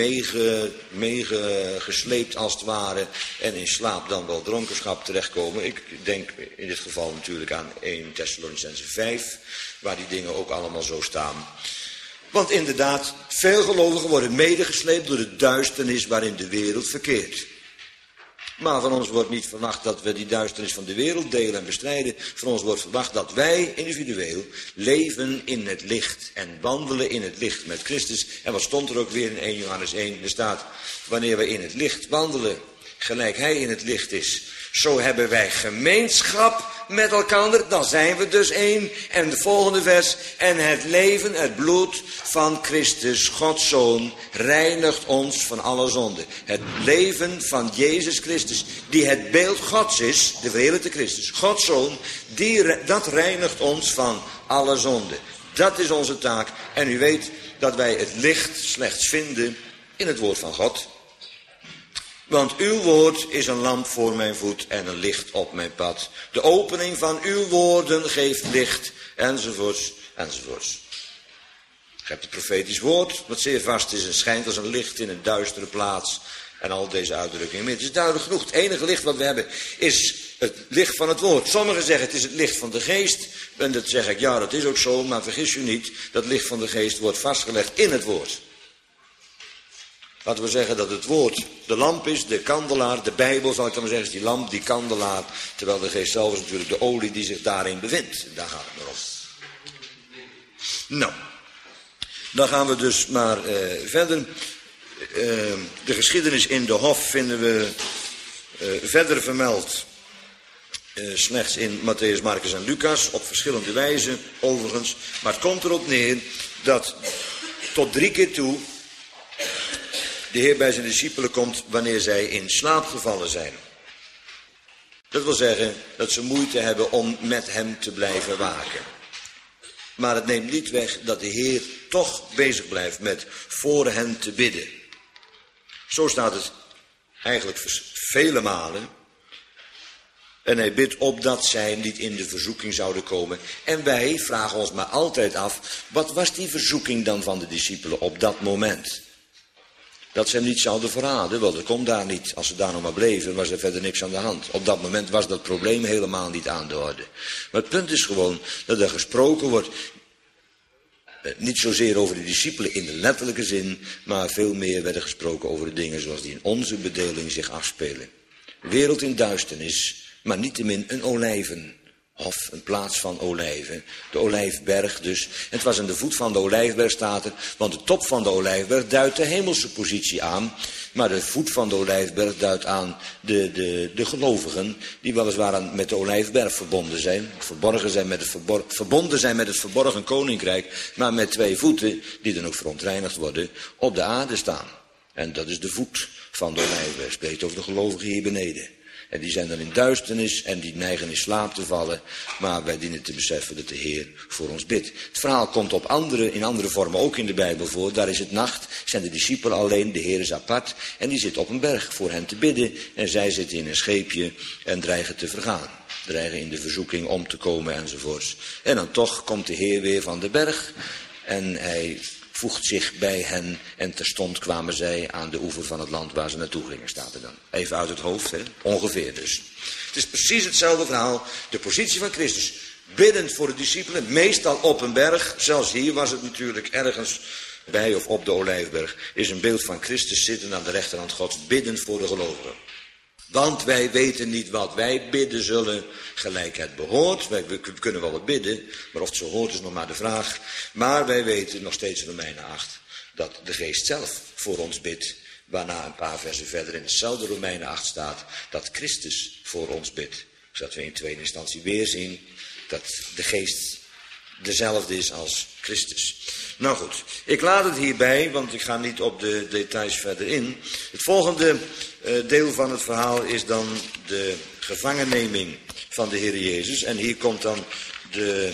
meegesleept als het ware. En in slaap dan wel dronkenschap terechtkomen. Ik denk in dit geval natuurlijk aan 1 Thessalonicenzen 5. Waar die dingen ook allemaal zo staan. Want inderdaad, veel gelovigen worden medegesleept door de duisternis waarin de wereld verkeert. Maar van ons wordt niet verwacht dat we die duisternis van de wereld delen en bestrijden. Van ons wordt verwacht dat wij individueel leven in het licht en wandelen in het licht met Christus. En wat stond er ook weer in 1 Johannes 1? Er staat, wanneer we in het licht wandelen, gelijk hij in het licht is, zo hebben wij gemeenschap met elkaar, dan zijn we dus één. En de volgende vers, en het leven, het bloed van Christus, Gods Zoon, reinigt ons van alle zonde. Het leven van Jezus Christus, die het beeld Gods is, de verheerlijkte Christus, Gods Zoon, dat reinigt ons van alle zonde. Dat is onze taak. En u weet dat wij het licht slechts vinden in het woord van God. Want uw woord is een lamp voor mijn voet en een licht op mijn pad. De opening van uw woorden geeft licht, enzovoorts, enzovoorts. Je hebt het profetisch woord, wat zeer vast is en schijnt als een licht in een duistere plaats. En al deze uitdrukkingen meer. Het is duidelijk genoeg. Het enige licht wat we hebben is het licht van het woord. Sommigen zeggen het is het licht van de geest. En dat zeg ik, ja dat is ook zo, maar vergis u niet. Dat licht van de geest wordt vastgelegd in het woord. Laten we zeggen dat het woord de lamp is, de kandelaar, de Bijbel zal ik dan maar zeggen, is die lamp, die kandelaar. Terwijl de geest zelf is natuurlijk de olie die zich daarin bevindt. Daar gaat het maar om. Nou, dan gaan we dus maar verder. De geschiedenis in de hof vinden we verder vermeld. Slechts in Mattheüs, Marcus en Lucas, op verschillende wijzen overigens. Maar het komt erop neer dat tot 3 keer toe de Heer bij zijn discipelen komt wanneer zij in slaap gevallen zijn. Dat wil zeggen dat ze moeite hebben om met hem te blijven waken. Maar het neemt niet weg dat de Heer toch bezig blijft met voor hen te bidden. Zo staat het eigenlijk vele malen. En hij bidt opdat zij niet in de verzoeking zouden komen. En wij vragen ons maar altijd af, wat was die verzoeking dan van de discipelen op dat moment? Dat ze hem niet zouden verraden, wel dat komt daar niet. Als ze daar nog maar bleven, was er verder niks aan de hand. Op dat moment was dat probleem helemaal niet aan de orde. Maar het punt is gewoon dat er gesproken wordt, niet zozeer over de discipelen in de letterlijke zin, maar veel meer werd er gesproken over de dingen zoals die in onze bedeling zich afspelen. Wereld in duisternis, maar niettemin een olijvenhof, een plaats van olijven. De olijfberg dus. En het was aan de voet van de olijfberg staat er, want de top van de olijfberg duidt de hemelse positie aan. Maar de voet van de olijfberg duidt aan de gelovigen, die weliswaar met de olijfberg verbonden zijn. Verbonden zijn met het verborgen koninkrijk, maar met 2 voeten, die dan ook verontreinigd worden, op de aarde staan. En dat is de voet van de olijfberg. Spreekt over de gelovigen hier beneden. En die zijn dan in duisternis en die neigen in slaap te vallen. Maar wij dienen te beseffen dat de Heer voor ons bidt. Het verhaal komt in andere vormen ook in de Bijbel voor. Daar is het nacht, zijn de discipelen alleen, de Heer is apart. En die zit op een berg voor hen te bidden. En zij zitten in een scheepje en dreigen te vergaan. Dreigen in de verzoeking om te komen enzovoorts. En dan toch komt de Heer weer van de berg. En hij voegt zich bij hen en terstond kwamen zij aan de oever van het land waar ze naartoe gingen, staat er dan. Even uit het hoofd, hè? Ongeveer dus. Het is precies hetzelfde verhaal. De positie van Christus, biddend voor de discipelen, meestal op een berg. Zelfs hier was het natuurlijk ergens bij of op de Olijfberg. Is een beeld van Christus zitten aan de rechterhand Gods, biddend voor de gelovigen. Want wij weten niet wat wij bidden zullen, gelijk het behoort. We kunnen wel wat bidden, maar of het zo hoort is nog maar de vraag. Maar wij weten nog steeds in Romeinen 8 dat de geest zelf voor ons bidt. Waarna een paar versen verder in hetzelfde Romeinen 8 staat dat Christus voor ons bidt. Zodat we in tweede instantie weer zien dat de geest dezelfde is als Christus. Nou goed, ik laat het hierbij, want ik ga niet op de details verder in. Het volgende deel van het verhaal is dan de gevangenneming van de Heer Jezus. En hier komt dan de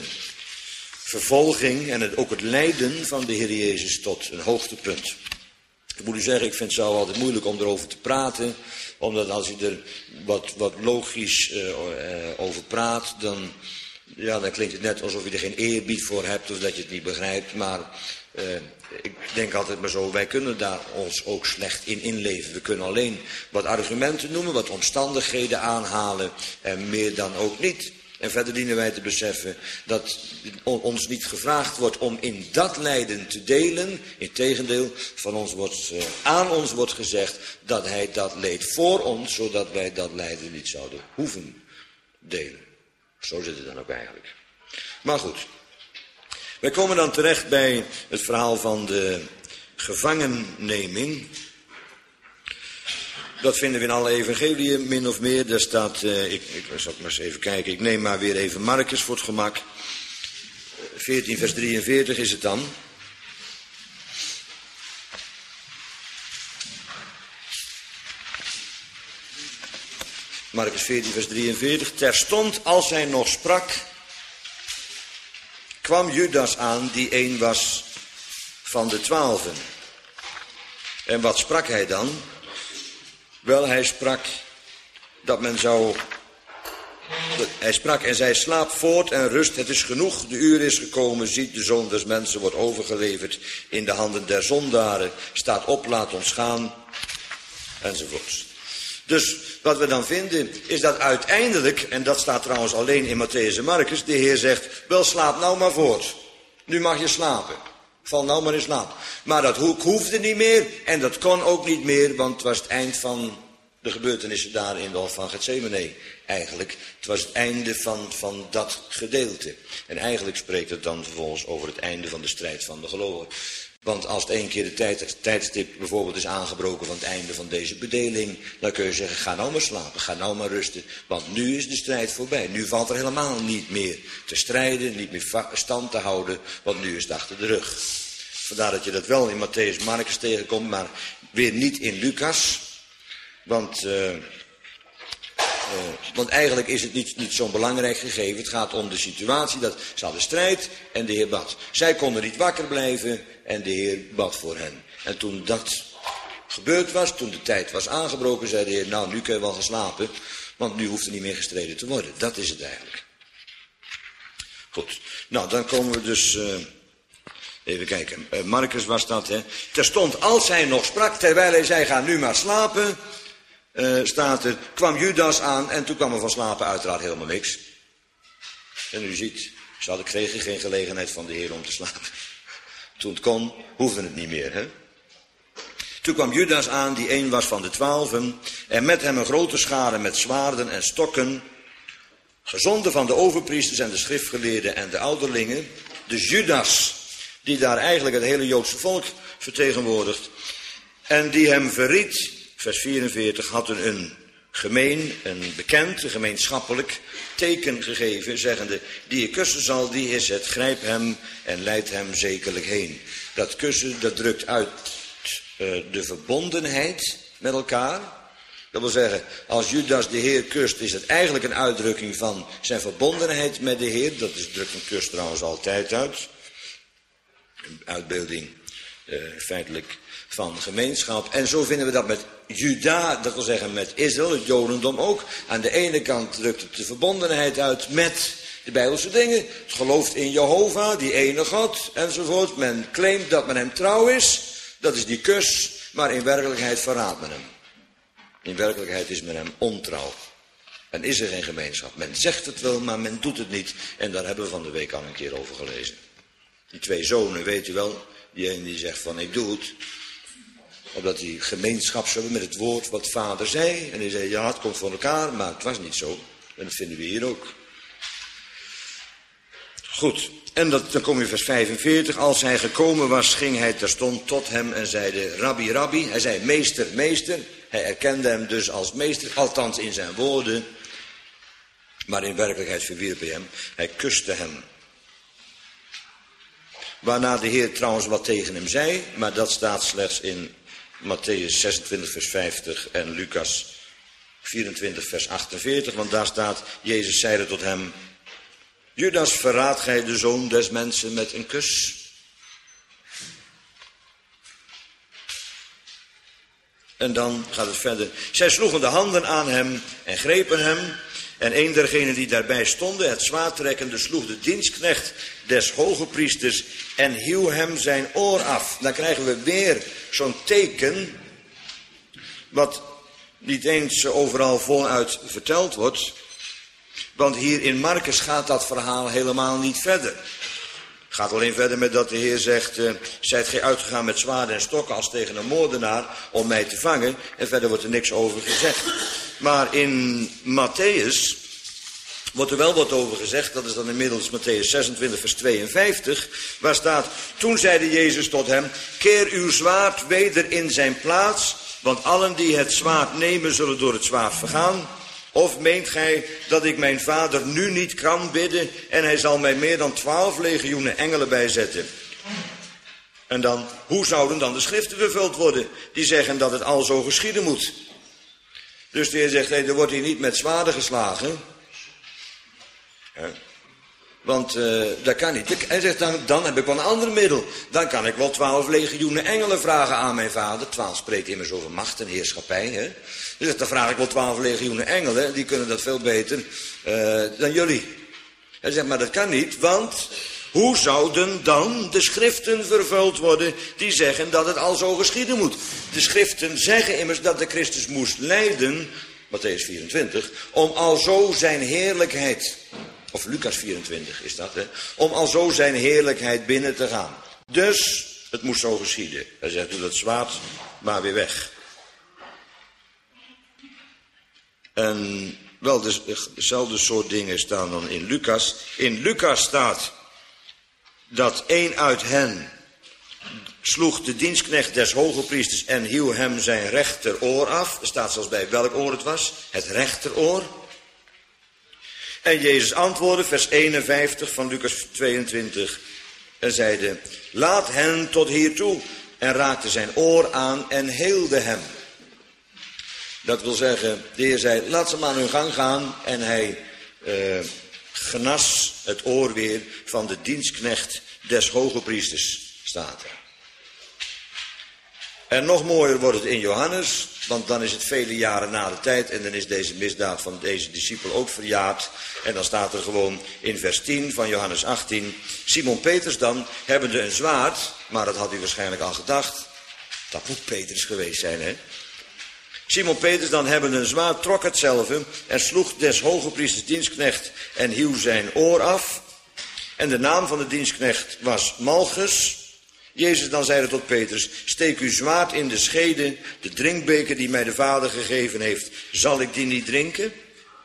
vervolging en ook het lijden van de Heer Jezus tot een hoogtepunt. Ik moet u zeggen, ik vind het zo altijd moeilijk om erover te praten. Omdat als je er wat logisch over praat, dan klinkt het net alsof je er geen eerbied voor hebt of dat je het niet begrijpt. Maar ik denk altijd maar zo, wij kunnen daar ons ook slecht in inleven. We kunnen alleen wat argumenten noemen, wat omstandigheden aanhalen en meer dan ook niet. En verder dienen wij te beseffen dat ons niet gevraagd wordt om in dat lijden te delen. Integendeel, aan ons wordt gezegd dat hij dat leed voor ons, zodat wij dat lijden niet zouden hoeven delen. Zo zit het dan ook eigenlijk. Maar goed, wij komen dan terecht bij het verhaal van de gevangenneming. Dat vinden we in alle evangeliën min of meer. Daar staat, ik zal maar eens even kijken, ik neem maar weer even Marcus voor het gemak. 14 vers 43 is het dan. Marcus 14 vers 43. Terstond als hij nog sprak, kwam Judas aan die een was van de 12. En wat sprak hij dan? Wel, hij sprak dat men zou... Hij sprak en zei, slaap voort en rust, het is genoeg, de uur is gekomen, ziet de Zoon des Mensen wordt overgeleverd in de handen der zondaren. Staat op, laat ons gaan. enzovoorts. Dus wat we dan vinden is dat uiteindelijk, en dat staat trouwens alleen in Matthäus en Marcus, de Heer zegt, wel slaap nou maar voort. Nu mag je slapen. Val nou maar in slaap. Maar dat hoefde niet meer en dat kon ook niet meer, want het was het eind van de gebeurtenissen daar in de Hof van Getsemane. Eigenlijk, het was het einde van dat gedeelte. En eigenlijk spreekt het dan vervolgens over het einde van de strijd van de gelovigen. Want als het één keer de tijdstip bijvoorbeeld is aangebroken van het einde van deze bedeling, dan kun je zeggen, ga nou maar slapen, ga nou maar rusten. Want nu is de strijd voorbij. Nu valt er helemaal niet meer te strijden, niet meer stand te houden, want nu is het achter de rug. Vandaar dat je dat wel in Matthäus, Marcus tegenkomt, maar weer niet in Lucas. Want eigenlijk is het niet zo'n belangrijk gegeven. Het gaat om de situatie dat ze hadden strijd en de Heer bad. Zij konden niet wakker blijven en de Heer bad voor hen. En toen dat gebeurd was, toen de tijd was aangebroken, zei de Heer, nou nu kun je wel gaan slapen, want nu hoeft er niet meer gestreden te worden. Dat is het eigenlijk. Goed, nou dan komen we dus, even kijken, Marcus was dat, hè. Terstond als hij nog sprak, terwijl hij zei, ga nu maar slapen, staat er, kwam Judas aan en toen kwam er van slapen uiteraard helemaal niks. En u ziet, ze kregen geen gelegenheid van de Heer om te slapen. Toen het kon, hoefde het niet meer, hè. Toen kwam Judas aan, die een was van de 12, en met hem een grote schare met zwaarden en stokken, gezonden van de overpriesters en de schriftgeleerden en de ouderlingen. Dus Judas, die daar eigenlijk het hele Joodse volk vertegenwoordigt, en die hem verried, vers 44, had een bekend, een gemeenschappelijk teken gegeven, zeggende, die je kussen zal, die is het, grijp hem en leid hem zekerlijk heen. Dat kussen, dat drukt uit de verbondenheid met elkaar. Dat wil zeggen, als Judas de Heer kust, is het eigenlijk een uitdrukking van zijn verbondenheid met de Heer. Dat drukt een kus trouwens altijd uit. Een uitbeelding feitelijk van gemeenschap. En zo vinden we dat met Juda, dat wil zeggen met Israël, het Jodendom ook. Aan de ene kant drukt het de verbondenheid uit met de Bijbelse dingen. Het gelooft in Jehovah, die ene God, enzovoort. Men claimt dat men hem trouw is. Dat is die kus, maar in werkelijkheid verraadt men hem. In werkelijkheid is men hem ontrouw. En is er geen gemeenschap. Men zegt het wel, maar men doet het niet. En daar hebben we van de week al een keer over gelezen. Die 2 zonen, weet u wel. Die ene die zegt van, ik doe het. Omdat die gemeenschap zou hebben met het woord wat vader zei. En hij zei, ja, het komt voor elkaar, maar het was niet zo. En dat vinden we hier ook. Goed, en dan kom je vers 45. Als hij gekomen was, ging hij terstond tot hem en zeide, Rabbi, Rabbi. Hij zei, meester, meester. Hij erkende hem dus als meester, althans in zijn woorden. Maar in werkelijkheid verwierp hij hem. Hij kuste hem. Waarna de Heer trouwens wat tegen hem zei, maar dat staat slechts in Matthäus 26 vers 50 en Lucas 24 vers 48. Want daar staat, Jezus zeide tot hem, Judas, verraadt gij de Zoon des mensen met een kus? En dan gaat het verder. Zij sloegen de handen aan hem en grepen hem. En een dergenen die daarbij stonden, het zwaard trekkende, sloeg de dienstknecht des hogepriesters en hieuw hem zijn oor af. Dan krijgen we weer zo'n teken, wat niet eens overal voluit verteld wordt. Want hier in Marcus gaat dat verhaal helemaal niet verder. Het gaat alleen verder met dat de Heer zegt, zijt gij uitgegaan met zwaarden en stokken als tegen een moordenaar om mij te vangen. En verder wordt er niks over gezegd. Maar in Matthäus wordt er wel wat over gezegd. Dat is dan inmiddels Matthäus 26 vers 52. Waar staat, toen zeide Jezus tot hem, keer uw zwaard weder in zijn plaats. Want allen die het zwaard nemen zullen door het zwaard vergaan. Of meent gij dat ik mijn vader nu niet kan bidden en hij zal mij meer dan 12 legioenen engelen bijzetten? En dan, hoe zouden dan de schriften vervuld worden die zeggen dat het al zo geschieden moet? Dus de Heer zegt, hey, er wordt hier niet met zwaarden geslagen. Ja. Want dat kan niet. Hij zegt, dan heb ik wel een ander middel. Dan kan ik wel 12 legioenen engelen vragen aan mijn vader. 12 spreekt immers over macht en heerschappij. Hè? Dus dan vraag ik wel 12 legioenen engelen. Die kunnen dat veel beter dan jullie. Hij zegt, maar dat kan niet, want Hoe zouden dan de schriften vervuld worden die zeggen dat het al zo geschieden moet? De schriften zeggen immers dat de Christus moest lijden, Matthäus 24, om al zo zijn heerlijkheid, of Lucas 24 is dat, om al zo zijn heerlijkheid binnen te gaan. Dus het moest zo geschieden. Hij zegt, doe dat zwaard maar weer weg. En wel, dezelfde soort dingen staan dan in Lucas. In Lucas staat dat een uit hen sloeg de dienstknecht des hogepriesters en hieuw hem zijn rechteroor af. Er staat zelfs bij welk oor het was. Het rechteroor. En Jezus antwoordde, vers 51 van Lucas 22, en zeide, laat hen tot hier toe. En raakte zijn oor aan en heelde hem. Dat wil zeggen, de Heer zei, laat ze maar aan hun gang gaan. En hij genas het oor weer van de dienstknecht des hogepriesters, staat er. En nog mooier wordt het in Johannes, want dan is het vele jaren na de tijd en dan is deze misdaad van deze discipel ook verjaard. En dan staat er gewoon in vers 10 van Johannes 18, Simon Petrus dan, hebbende een zwaard, maar dat had u waarschijnlijk al gedacht. Dat moet Petrus geweest zijn, hè? Simon Petrus dan, hebbende een zwaard, trok hetzelfde en sloeg des hogepriesters dienstknecht en hieuw zijn oor af. En de naam van de dienstknecht was Malchus. Jezus dan zeide tot Petrus, steek uw zwaard in de schede, de drinkbeker die mij de Vader gegeven heeft, zal ik die niet drinken?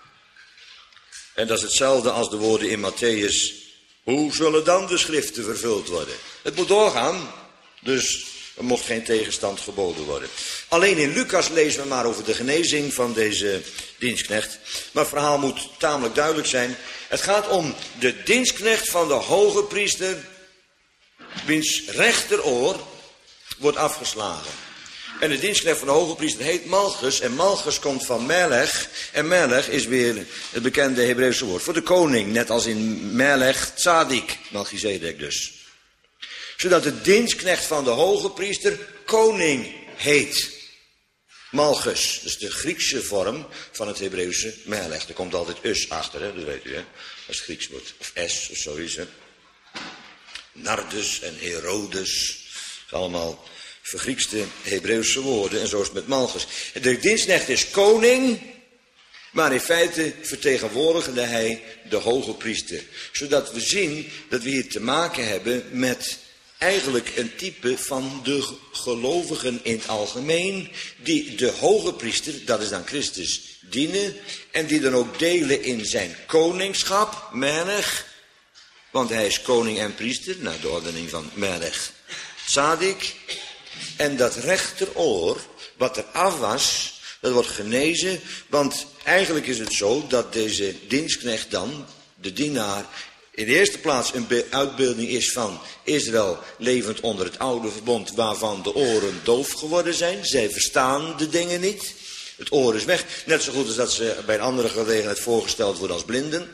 En dat is hetzelfde als de woorden in Matthäus, hoe zullen dan de schriften vervuld worden? Het moet doorgaan, dus er mocht geen tegenstand geboden worden. Alleen in Lucas lezen we maar over de genezing van deze dienstknecht. Maar het verhaal moet tamelijk duidelijk zijn. Het gaat om de dienstknecht van de hogepriester, wiens rechteroor wordt afgeslagen. En de dienstknecht van de hogepriester heet Malchus. En Malchus komt van Melech. En Melech is weer het bekende Hebreeuwse woord voor de koning. Net als in Melech Tzadik, Melchizedek dus. Zodat de dienstknecht van de hogepriester koning heet. Malchus, dus de Griekse vorm van het Hebreeuwse Melech. Er komt altijd us achter, hè? Dat weet u, hè? Als het Grieks wordt. Of s, of zoiets, hè? Nardus en Herodes. Allemaal vergriekste Hebreeuwse woorden. En zo is het met Malchus. De dienstknecht is koning. Maar in feite vertegenwoordigde hij de hogepriester. Zodat we zien dat we hier te maken hebben met eigenlijk een type van de gelovigen in het algemeen. Die de hogepriester, dat is dan Christus, dienen. En die dan ook delen in zijn koningschap, Melech. Want hij is koning en priester, naar de ordening van Melech Tzadik. En dat rechteroor, wat er af was, dat wordt genezen. Want eigenlijk is het zo dat deze dienstknecht dan, de dienaar, in de eerste plaats een uitbeelding is van Israël levend onder het oude verbond, waarvan de oren doof geworden zijn. Zij verstaan de dingen niet. Het oor is weg. Net zo goed als dat ze bij een andere gelegenheid voorgesteld worden als blinden.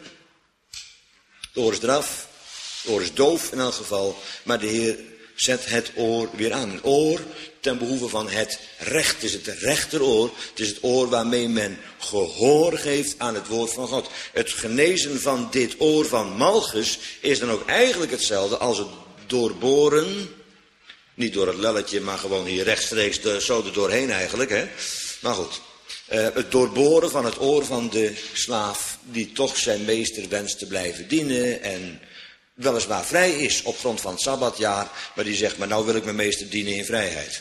Het oor is eraf. Het oor is doof in elk geval. Maar de Heer zet het oor weer aan. Het oor ten behoeve van het recht. Het is het rechteroor. Het is het oor waarmee men gehoor geeft aan het woord van God. Het genezen van dit oor van Malchus is dan ook eigenlijk hetzelfde als het doorboren. Niet door het lelletje, maar gewoon hier rechtstreeks zo er doorheen eigenlijk. Hè? Maar goed. Het doorboren van het oor van de slaaf die toch zijn meester wenst te blijven dienen en weliswaar vrij is op grond van het Sabbatjaar, maar die zegt, maar nou wil ik mijn meester dienen in vrijheid.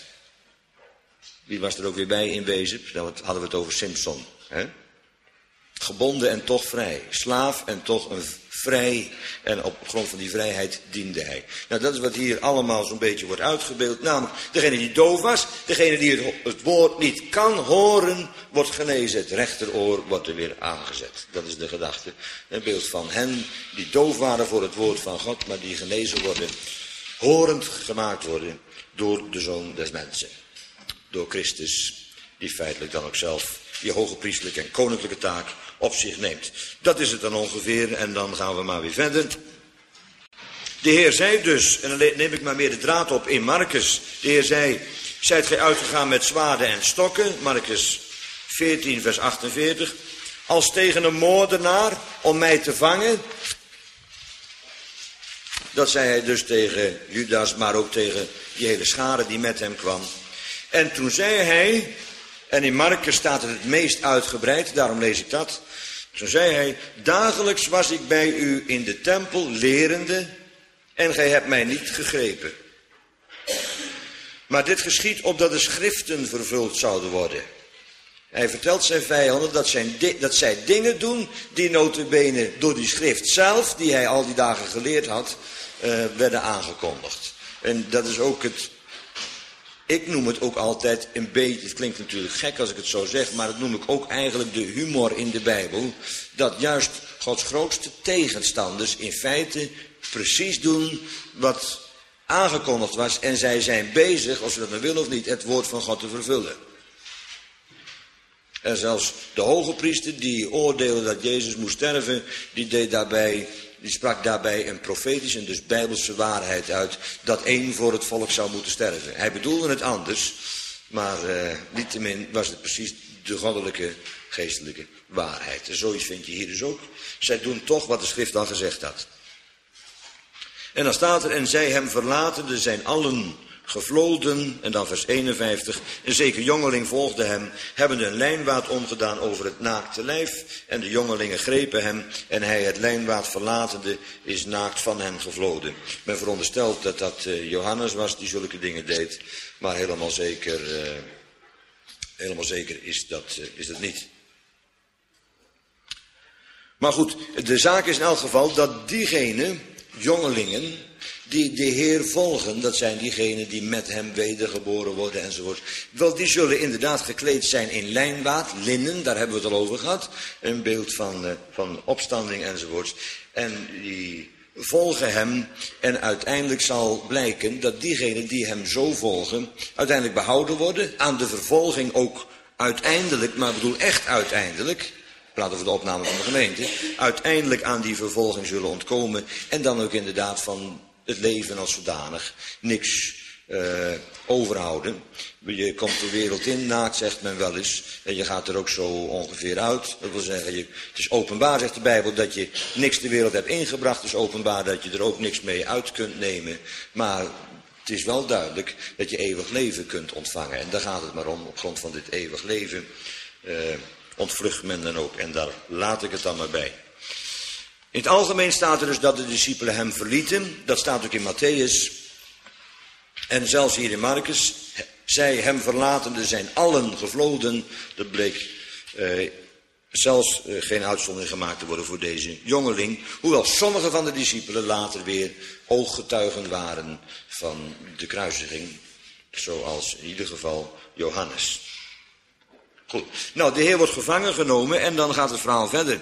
Wie was er ook weer bij in wezen? Dan hadden we het over Simpson. Hè? Gebonden en toch vrij. Slaaf en toch een vrij. En op grond van die vrijheid diende hij. Nou, dat is wat hier allemaal zo'n beetje wordt uitgebeeld. Namelijk, degene die doof was, degene die het woord niet kan horen, wordt genezen. Het rechteroor wordt er weer aangezet. Dat is de gedachte. Een beeld van hen die doof waren voor het woord van God, maar die genezen worden, horend gemaakt worden door de Zoon des Mensen. Door Christus, die feitelijk dan ook zelf die hogepriestelijke en koninklijke taak op zich neemt. Dat is het dan ongeveer en dan gaan we maar weer verder. De Heer zei dus, en dan neem ik maar meer de draad op in Marcus. De Heer zei, zijt gij uitgegaan met zwaarden en stokken, Marcus 14 vers 48. Als tegen een moordenaar om mij te vangen. Dat zei hij dus tegen Judas, maar ook tegen die hele schare die met hem kwam. En toen zei hij, en in Markus staat het meest uitgebreid, daarom lees ik dat. Toen zei hij, dagelijks was ik bij u in de tempel lerende en gij hebt mij niet gegrepen. Maar dit geschiedt opdat de schriften vervuld zouden worden. Hij vertelt zijn vijanden dat zij dingen doen die nota bene door die schrift zelf, die hij al die dagen geleerd had, werden aangekondigd. En dat is ook ik noem het ook altijd een beetje, het klinkt natuurlijk gek als ik het zo zeg, maar dat noem ik ook eigenlijk de humor in de Bijbel. Dat juist Gods grootste tegenstanders in feite precies doen wat aangekondigd was. En zij zijn bezig, of ze dat nou willen of niet, het woord van God te vervullen. En zelfs de hoge priester die oordeelde dat Jezus moest sterven, die sprak daarbij een profetische en dus bijbelse waarheid uit, dat één voor het volk zou moeten sterven. Hij bedoelde het anders, maar niettemin was het precies de goddelijke, geestelijke waarheid. En zoiets vind je hier dus ook. Zij doen toch wat de schrift al gezegd had. En dan staat er, en zij hem verlatende zijn allen gevloden, en dan vers 51, een zeker jongeling volgde hem, hebben een lijnwaad omgedaan over het naakte lijf, en de jongelingen grepen hem, en hij het lijnwaad verlatende is naakt van hen gevloden. Men veronderstelt dat dat Johannes was die zulke dingen deed, maar helemaal zeker is dat niet. Maar goed, de zaak is in elk geval dat diegene, jongelingen, die de Heer volgen, dat zijn diegenen die met hem wedergeboren worden enzovoort. Wel, die zullen inderdaad gekleed zijn in lijnwaad, linnen, daar hebben we het al over gehad. Een beeld van opstanding enzovoort. En die volgen hem en uiteindelijk zal blijken dat diegenen die hem zo volgen, uiteindelijk behouden worden. Aan de vervolging ook uiteindelijk, maar ik bedoel echt uiteindelijk, ik praat over de opname van de gemeente, uiteindelijk aan die vervolging zullen ontkomen en dan ook inderdaad van het leven als zodanig niks overhouden. Je komt de wereld in, naakt zegt men wel eens, en je gaat er ook zo ongeveer uit. Dat wil zeggen, het is openbaar, zegt de Bijbel, dat je niks de wereld hebt ingebracht. Het is openbaar dat je er ook niks mee uit kunt nemen. Maar het is wel duidelijk dat je eeuwig leven kunt ontvangen. En daar gaat het maar om, op grond van dit eeuwig leven ontvlucht men dan ook. En daar laat ik het dan maar bij. In het algemeen staat er dus dat de discipelen hem verlieten. Dat staat ook in Matthäus. En zelfs hier in Markus. Zij hem verlatende zijn allen gevloden. Dat bleek zelfs geen uitzondering gemaakt te worden voor deze jongeling. Hoewel sommige van de discipelen later weer ooggetuigen waren van de kruisiging. Zoals in ieder geval Johannes. Goed. Nou, de Heer wordt gevangen genomen en dan gaat het verhaal verder.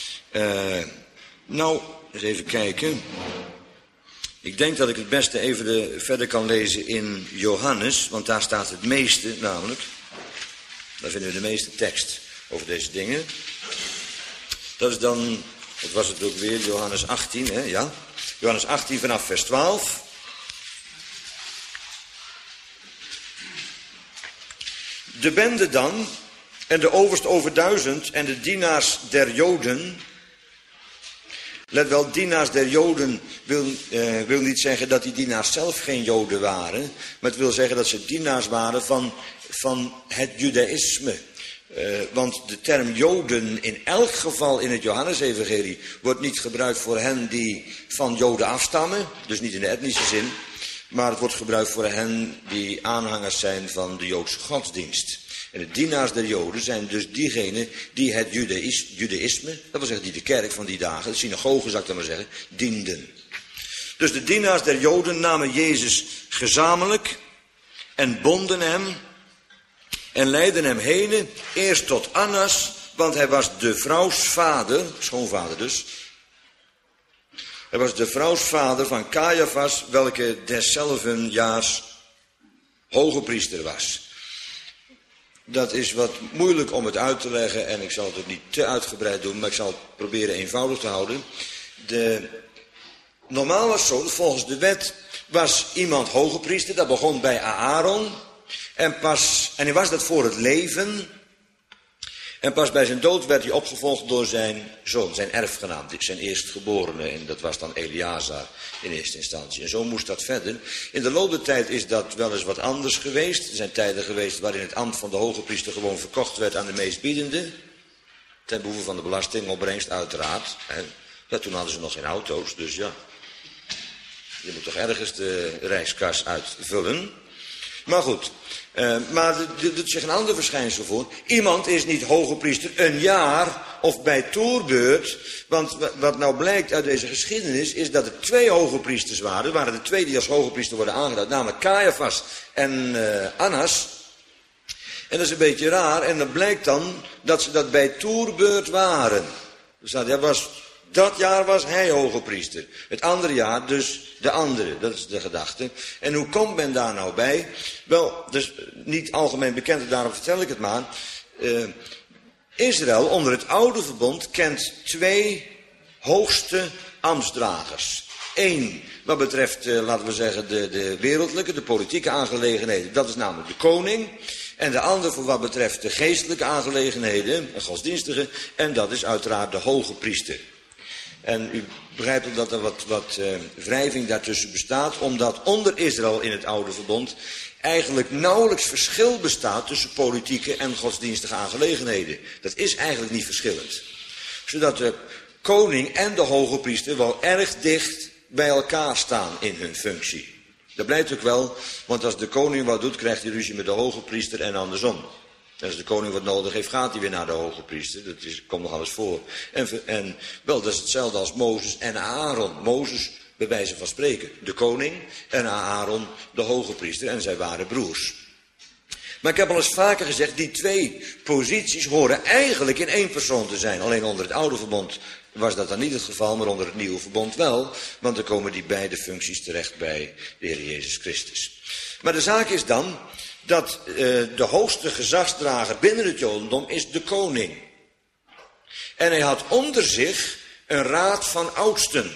Nou, eens even kijken. Ik denk dat ik het beste even verder kan lezen in Johannes, want daar staat het meeste namelijk. Daar vinden we de meeste tekst over deze dingen. Dat is dan, wat was het ook weer, Johannes 18, hè? Ja. Johannes 18 vanaf vers 12. De bende dan, en de overste over 1000 en de dienaars der Joden. Let wel, dienaars der Joden wil niet zeggen dat die dienaars zelf geen Joden waren. Maar het wil zeggen dat ze dienaars waren van het Judaïsme. Want de term Joden in elk geval in het Johannesevangelie wordt niet gebruikt voor hen die van Joden afstammen. Dus niet in de etnische zin. Maar het wordt gebruikt voor hen die aanhangers zijn van de Joodse godsdienst. En de dienaars der Joden zijn dus diegenen die het Judaïsme, dat wil zeggen die de kerk van die dagen, de synagoge zou ik dan maar zeggen, dienden. Dus de dienaars der Joden namen Jezus gezamenlijk en bonden hem en leidden hem heen, eerst tot Annas, want hij was de vrouwsvader, schoonvader dus. Hij was de vrouwsvader van Caiaphas, welke deszelfden jaars hoge priester was. Dat is wat moeilijk om het uit te leggen en ik zal het ook niet te uitgebreid doen, maar ik zal het proberen eenvoudig te houden. Normaal was het zo, volgens de wet was iemand hoge priester, dat begon bij Aaron en hij was dat voor het leven En pas bij zijn dood werd hij opgevolgd door zijn zoon, zijn erfgenaam, zijn eerstgeborene. En dat was dan Eleazar in eerste instantie. En zo moest dat verder. In de loop der tijd is dat wel eens wat anders geweest. Er zijn tijden geweest waarin het ambt van de hoge priester gewoon verkocht werd aan de meestbiedende. Ten behoeve van de belastingopbrengst uiteraard. Ja, toen hadden ze nog geen auto's, dus ja. Je moet toch ergens de reiskas uitvullen. Maar goed, maar er doet zich een ander verschijnsel voor. Iemand is niet hoge priester een jaar of bij toerbeurt. Want wat nou blijkt uit deze geschiedenis is dat er 2 hoge priesters waren. Er waren er 2 die als hoge priester worden aangeduid. Namelijk Caiaphas en Annas. En dat is een beetje raar. En dan blijkt dan dat ze dat bij toerbeurt waren. Dus dat jaar was hij hoge priester. Het andere jaar dus de andere. Dat is de gedachte. En hoe komt men daar nou bij? Wel, dus niet algemeen bekend, daarom vertel ik het maar. Israël onder het oude verbond kent 2 hoogste ambtsdragers. 1 wat betreft, laten we zeggen, de wereldlijke, de politieke aangelegenheden. Dat is namelijk de koning. En de ander voor wat betreft de geestelijke aangelegenheden, een godsdienstige. En dat is uiteraard de hoge priester. En u begrijpt ook dat er wat wrijving daartussen bestaat, omdat onder Israël in het oude verbond eigenlijk nauwelijks verschil bestaat tussen politieke en godsdienstige aangelegenheden. Dat is eigenlijk niet verschillend. Zodat de koning en de hoge priester wel erg dicht bij elkaar staan in hun functie. Dat blijkt ook wel, want als de koning wat doet, krijgt hij ruzie met de hoge priester en andersom. En als de koning wat nodig heeft, gaat hij weer naar de hoge priester. Dat komt nog alles voor. En wel, dat is hetzelfde als Mozes en Aaron. Mozes, bij wijze van spreken, de koning en Aaron, de hoge priester. En zij waren broers. Maar ik heb al eens vaker gezegd, die 2 posities horen eigenlijk in 1 persoon te zijn. Alleen onder het oude verbond was dat dan niet het geval, maar onder het nieuwe verbond wel. Want dan komen die beide functies terecht bij de Heer Jezus Christus. Maar de zaak is dan dat de hoogste gezagsdrager binnen het Jodendom is de koning. En hij had onder zich een raad van oudsten.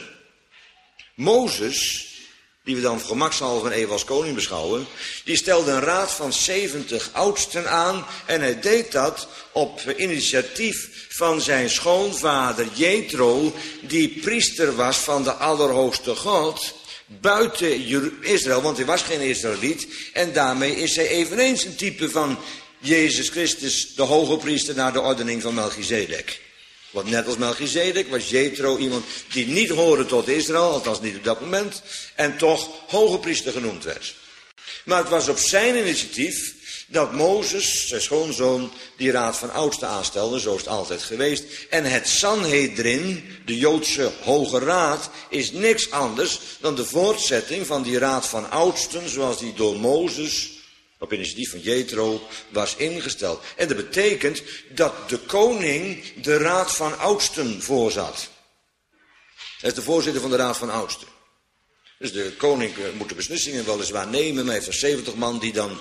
Mozes, die we dan gemakshalve even als koning beschouwen, die stelde een raad van 70 oudsten aan. En hij deed dat op initiatief van zijn schoonvader Jethro, die priester was van de Allerhoogste God, buiten Israël, want hij was geen Israëliet. En daarmee is hij eveneens een type van Jezus Christus, de hoge priester, naar de ordening van Melchizedek. Want net als Melchizedek was Jethro iemand die niet hoorde tot Israël, althans niet op dat moment, en toch hoge priester genoemd werd. Maar het was op zijn initiatief dat Mozes, zijn schoonzoon, die raad van oudsten aanstelde, zo is het altijd geweest. En het Sanhedrin, de Joodse Hoge Raad, is niks anders dan de voortzetting van die raad van oudsten, zoals die door Mozes, op initiatief van Jethro, was ingesteld. En dat betekent dat de koning de raad van oudsten voorzat. Hij is de voorzitter van de raad van oudsten. Dus de koning moet de beslissingen weliswaar nemen, maar hij heeft er 70 man die dan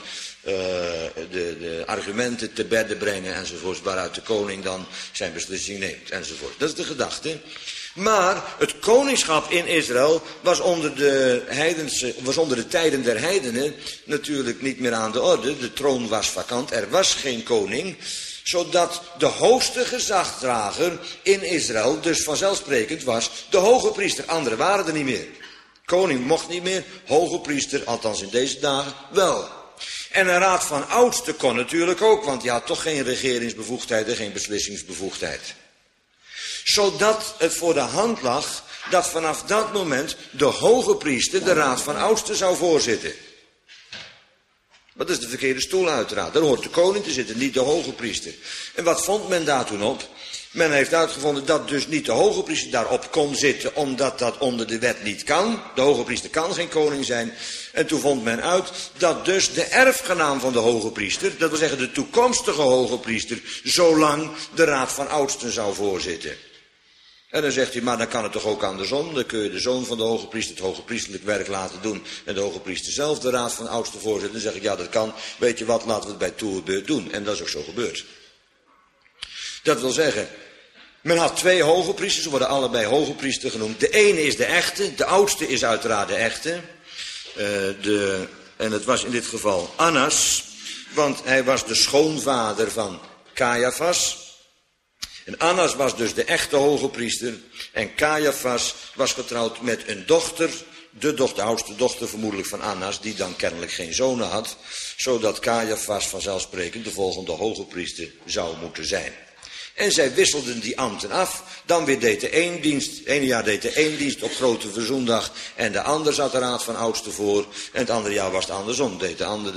de argumenten te bedde brengen enzovoort, waaruit de koning dan zijn beslissing neemt enzovoort. Dat is de gedachte. Maar het koningschap in Israël was onder de tijden der heidenen natuurlijk niet meer aan de orde. De troon was vakant, er was geen koning. Zodat de hoogste gezagsdrager in Israël dus vanzelfsprekend was de hoge priester. Anderen waren er niet meer. Koning mocht niet meer, hoge priester, althans in deze dagen, wel. En een raad van oudsten kon natuurlijk ook, want die had toch geen regeringsbevoegdheid en geen beslissingsbevoegdheid. Zodat het voor de hand lag dat vanaf dat moment de hoge priester de raad van oudsten zou voorzitten. Dat is de verkeerde stoel uiteraard. Daar hoort de koning te zitten, niet de hoge priester. En wat vond men daar toen op? Men heeft uitgevonden dat dus niet de hoge priester daarop kon zitten, omdat dat onder de wet niet kan. De hoge priester kan geen koning zijn. En toen vond men uit dat dus de erfgenaam van de hoge priester, dat wil zeggen de toekomstige hoge priester, zolang de raad van oudsten zou voorzitten. En dan zegt hij, maar dan kan het toch ook andersom. Dan kun je de zoon van de hoge priester het hoge priesterlijk werk laten doen en de hoge priester zelf de raad van oudsten voorzitten. Dan zeg ik, ja dat kan, weet je wat, laten we het bij toerbeurt doen. En dat is ook zo gebeurd. Dat wil zeggen, men had 2 hoge priesters, ze worden allebei hoge priester genoemd. De ene is de echte, de oudste is uiteraard de echte. En het was in dit geval Annas, want hij was de schoonvader van Caiaphas. En Annas was dus de echte hoge priester. En Caiaphas was getrouwd met een dochter, de oudste dochter vermoedelijk van Annas, die dan kennelijk geen zonen had. Zodat Caiaphas vanzelfsprekend de volgende hoge priester zou moeten zijn. En zij wisselden die ambten af. Dan weer deed de een dienst. Het ene jaar deed de een dienst op Grote Verzoendag. En de ander zat de raad van oudsten voor. En het andere jaar was het andersom. Deed de ander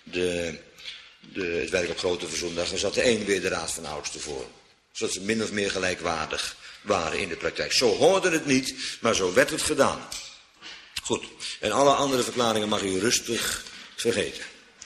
het werk op Grote Verzoendag. En zat de een weer de raad van oudsten voor. Zodat ze min of meer gelijkwaardig waren in de praktijk. Zo hoorde het niet, maar zo werd het gedaan. Goed. En alle andere verklaringen mag u rustig vergeten.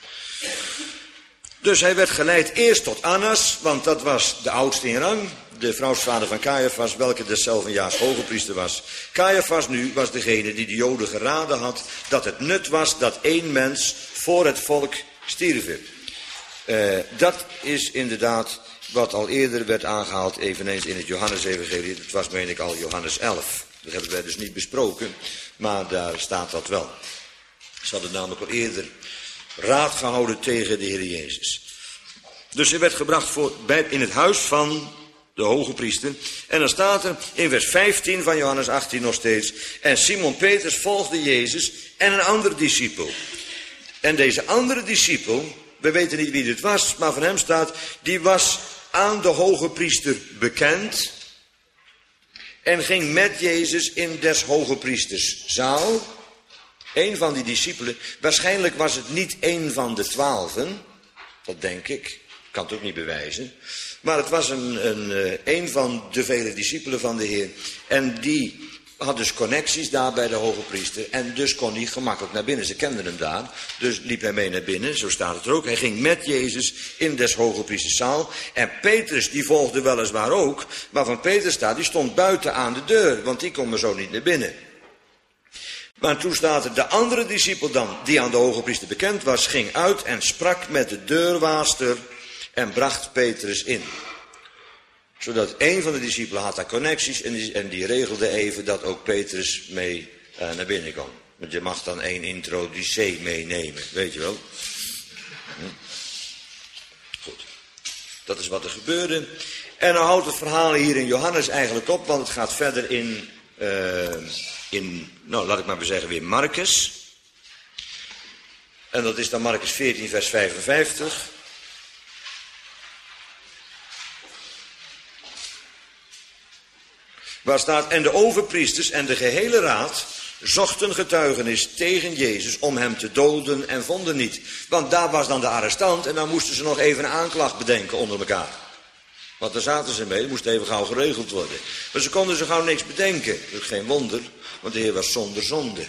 Dus hij werd geleid eerst tot Annas, want dat was de oudste in rang. De vrouwsvader van Caiaphas, welke deszelfde jaars hoge priester was. Caiaphas nu was degene die de Joden geraden had dat het nut was dat één mens voor het volk stierven. Dat is inderdaad wat al eerder werd aangehaald, eveneens in het Johannesevangelie. Het was, meen ik, al Johannes 11. Dat hebben wij dus niet besproken, maar daar staat dat wel. Ze hadden namelijk al eerder raad gehouden tegen de Heer Jezus. Dus hij werd gebracht in het huis van de hoge priester. En dan staat er in vers 15 van Johannes 18 nog steeds. En Simon Petrus volgde Jezus en een andere discipel. En deze andere discipel, we weten niet wie dit was, maar van hem staat, die was aan de hoge priester bekend. En ging met Jezus in des hoge priesters zaal. Een van die discipelen, waarschijnlijk was het niet een van de 12, dat denk ik, kan het ook niet bewijzen. Maar het was een van de vele discipelen van de Heer. En die had dus connecties daar bij de hoge priester. En dus kon hij gemakkelijk naar binnen. Ze kenden hem daar. Dus liep hij mee naar binnen. Zo staat het er ook. Hij ging met Jezus in des hoge priesters zaal. En Petrus die volgde weliswaar ook. Maar van Petrus staat, die stond buiten aan de deur. Want die kon maar zo niet naar binnen. Maar toen staat er, de andere discipel dan, die aan de hoge priester bekend was, ging uit en sprak met de deurwaarster en bracht Petrus in. Zodat een van de discipelen had daar connecties en die regelde even dat ook Petrus mee naar binnen kwam. Want je mag dan één introducee meenemen, weet je wel. Goed, dat is wat er gebeurde. En dan houdt het verhaal hier in Johannes eigenlijk op, want het gaat verder nou laat ik maar zeggen weer Marcus. En dat is dan Marcus 14 vers 55. Waar staat, en de overpriesters en de gehele raad zochten getuigenis tegen Jezus om hem te doden en vonden niet. Want daar was dan de arrestant en dan moesten ze nog even een aanklacht bedenken onder elkaar. Want daar zaten ze mee, dat moest even gauw geregeld worden. Maar ze konden zo gauw niks bedenken. Dat is geen wonder, want de Heer was zonder zonde.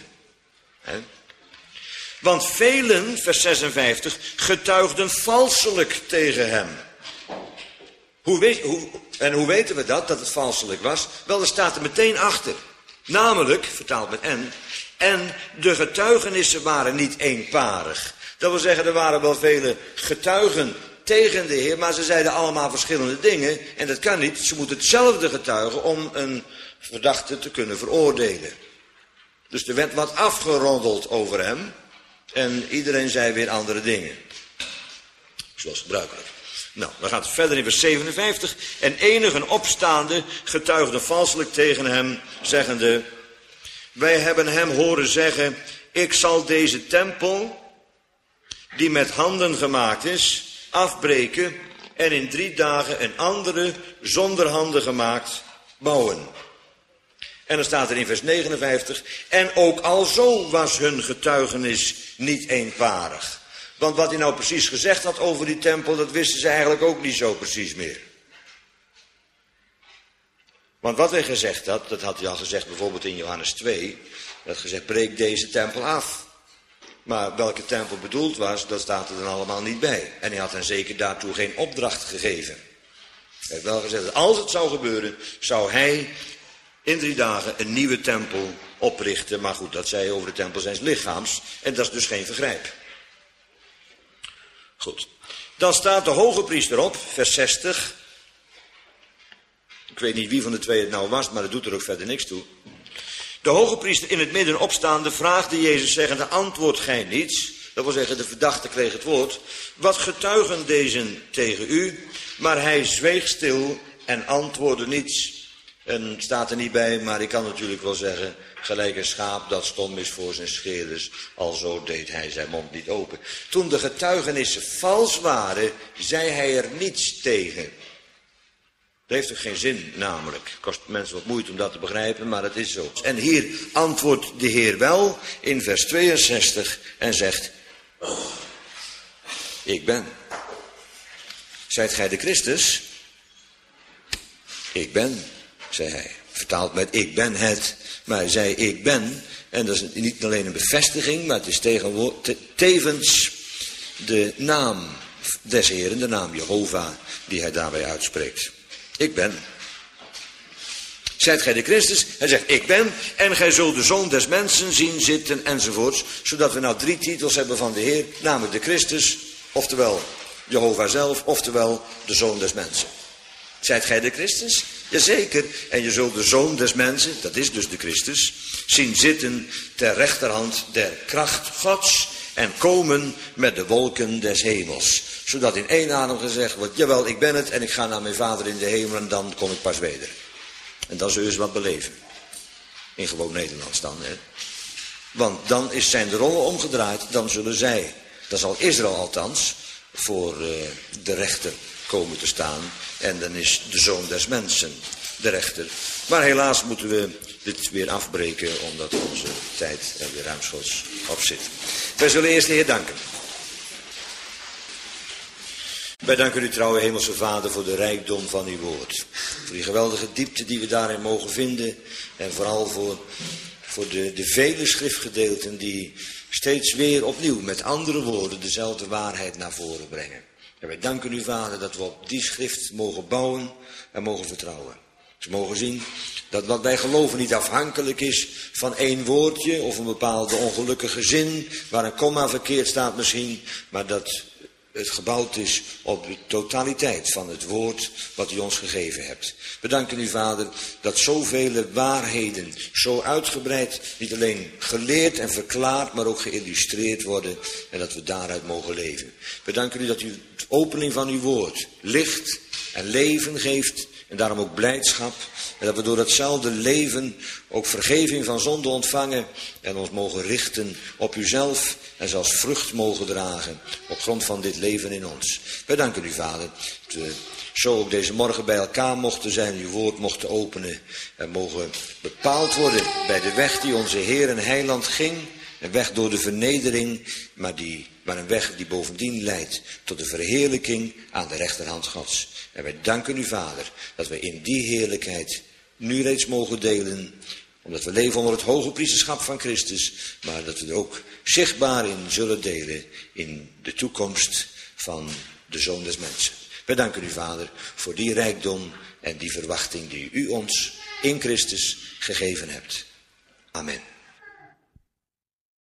Want velen, vers 56, getuigden valselijk tegen hem. Hoe weten we dat het valselijk was? Wel, er staat er meteen achter. Namelijk, vertaald met en de getuigenissen waren niet eenparig. Dat wil zeggen, er waren wel vele getuigen tegen de Heer, maar ze zeiden allemaal verschillende dingen. En dat kan niet, ze moeten hetzelfde getuigen om een verdachte te kunnen veroordelen. Dus er werd wat afgeroddeld over hem. En iedereen zei weer andere dingen. Zoals gebruikelijk. Nou, dan gaat het verder in vers 57. En enigen opstaande getuigden valselijk tegen hem, zeggende: wij hebben hem horen zeggen, ik zal deze tempel, die met handen gemaakt is, afbreken en in 3 dagen een andere, zonder handen gemaakt, bouwen. En dan staat er in vers 59, en ook alzo was hun getuigenis niet eenparig. Want wat hij nou precies gezegd had over die tempel, dat wisten ze eigenlijk ook niet zo precies meer. Want wat hij gezegd had, dat had hij al gezegd bijvoorbeeld in Johannes 2. Hij had gezegd, breek deze tempel af. Maar welke tempel bedoeld was, dat staat er dan allemaal niet bij. En hij had hen zeker daartoe geen opdracht gegeven. Hij heeft wel gezegd dat als het zou gebeuren, zou hij in 3 dagen een nieuwe tempel oprichten. Maar goed, dat zei hij over de tempel zijns lichaams. En dat is dus geen vergrijp. Goed. Dan staat de hoge priester op, vers 60. Ik weet niet wie van de twee het nou was, maar dat doet er ook verder niks toe. De hoge priester in het midden opstaande vraagde Jezus zeggende, antwoordt gij niets? Dat wil zeggen, de verdachte kreeg het woord. Wat getuigen deze tegen u? Maar hij zweeg stil en antwoordde niets. En staat er niet bij, maar ik kan natuurlijk wel zeggen, gelijk een schaap dat stom is voor zijn scheerders, alzo deed hij zijn mond niet open. Toen de getuigenissen vals waren, zei hij er niets tegen. Dat heeft toch geen zin, namelijk. Het kost mensen wat moeite om dat te begrijpen, maar het is zo. En hier antwoordt de Heer wel in vers 62 en zegt, ik ben. Zijt gij de Christus? Ik ben, zei hij. Vertaald met ik ben het, maar hij zei ik ben. En dat is niet alleen een bevestiging, maar het is tevens de naam des Heeren, de naam Jehovah, die hij daarbij uitspreekt. Ik ben. Zijt gij de Christus? Hij zegt ik ben en gij zult de Zoon des Mensen zien zitten enzovoorts. Zodat we nou 3 titels hebben van de Heer, namelijk de Christus, oftewel Jehovah zelf, oftewel de Zoon des Mensen. Zijt gij de Christus? Jazeker. En je zult de Zoon des Mensen, dat is dus de Christus, zien zitten ter rechterhand der kracht Gods en komen met de wolken des hemels. Zodat in één adem gezegd wordt, jawel, ik ben het en ik ga naar mijn Vader in de hemel en dan kom ik pas weder. En dan zul je eens wat beleven. In gewoon Nederlands dan, hè. Want dan zijn de rollen omgedraaid, dan zullen zij, dan zal Israël althans, voor de rechter komen te staan. En dan is de Zoon des Mensen de rechter. Maar helaas moeten we dit weer afbreken, omdat onze tijd er weer ruimschoots op zit. Wij zullen eerst de Heer danken. Wij danken u, trouwe Hemelse Vader, voor de rijkdom van uw woord. Voor die geweldige diepte die we daarin mogen vinden. En vooral voor de vele schriftgedeelten die steeds weer opnieuw met andere woorden dezelfde waarheid naar voren brengen. En wij danken u, Vader, dat we op die schrift mogen bouwen en mogen vertrouwen. Ze mogen zien dat wat wij geloven niet afhankelijk is van één woordje of een bepaalde ongelukkige zin, waar een komma verkeerd staat misschien, maar dat het gebouwd is op de totaliteit van het woord wat u ons gegeven hebt. We danken u, Vader, dat zoveel waarheden zo uitgebreid niet alleen geleerd en verklaard, maar ook geïllustreerd worden en dat we daaruit mogen leven. We danken u dat u de opening van uw woord licht en leven geeft en daarom ook blijdschap. En dat we door datzelfde leven ook vergeving van zonde ontvangen en ons mogen richten op uzelf en zelfs vrucht mogen dragen op grond van dit leven in ons. Wij danken u, Vader, dat we zo ook deze morgen bij elkaar mochten zijn, uw woord mochten openen en mogen bepaald worden bij de weg die onze Heer en Heiland ging. Een weg door de vernedering, maar een weg die bovendien leidt tot de verheerlijking aan de rechterhand Gods. En wij danken u, Vader, dat wij in die heerlijkheid nu reeds mogen delen, omdat we leven onder het hoge priesterschap van Christus, maar dat we er ook zichtbaar in zullen delen in de toekomst van de Zoon des Mensen. Wij danken u, Vader, voor die rijkdom en die verwachting die u ons in Christus gegeven hebt. Amen.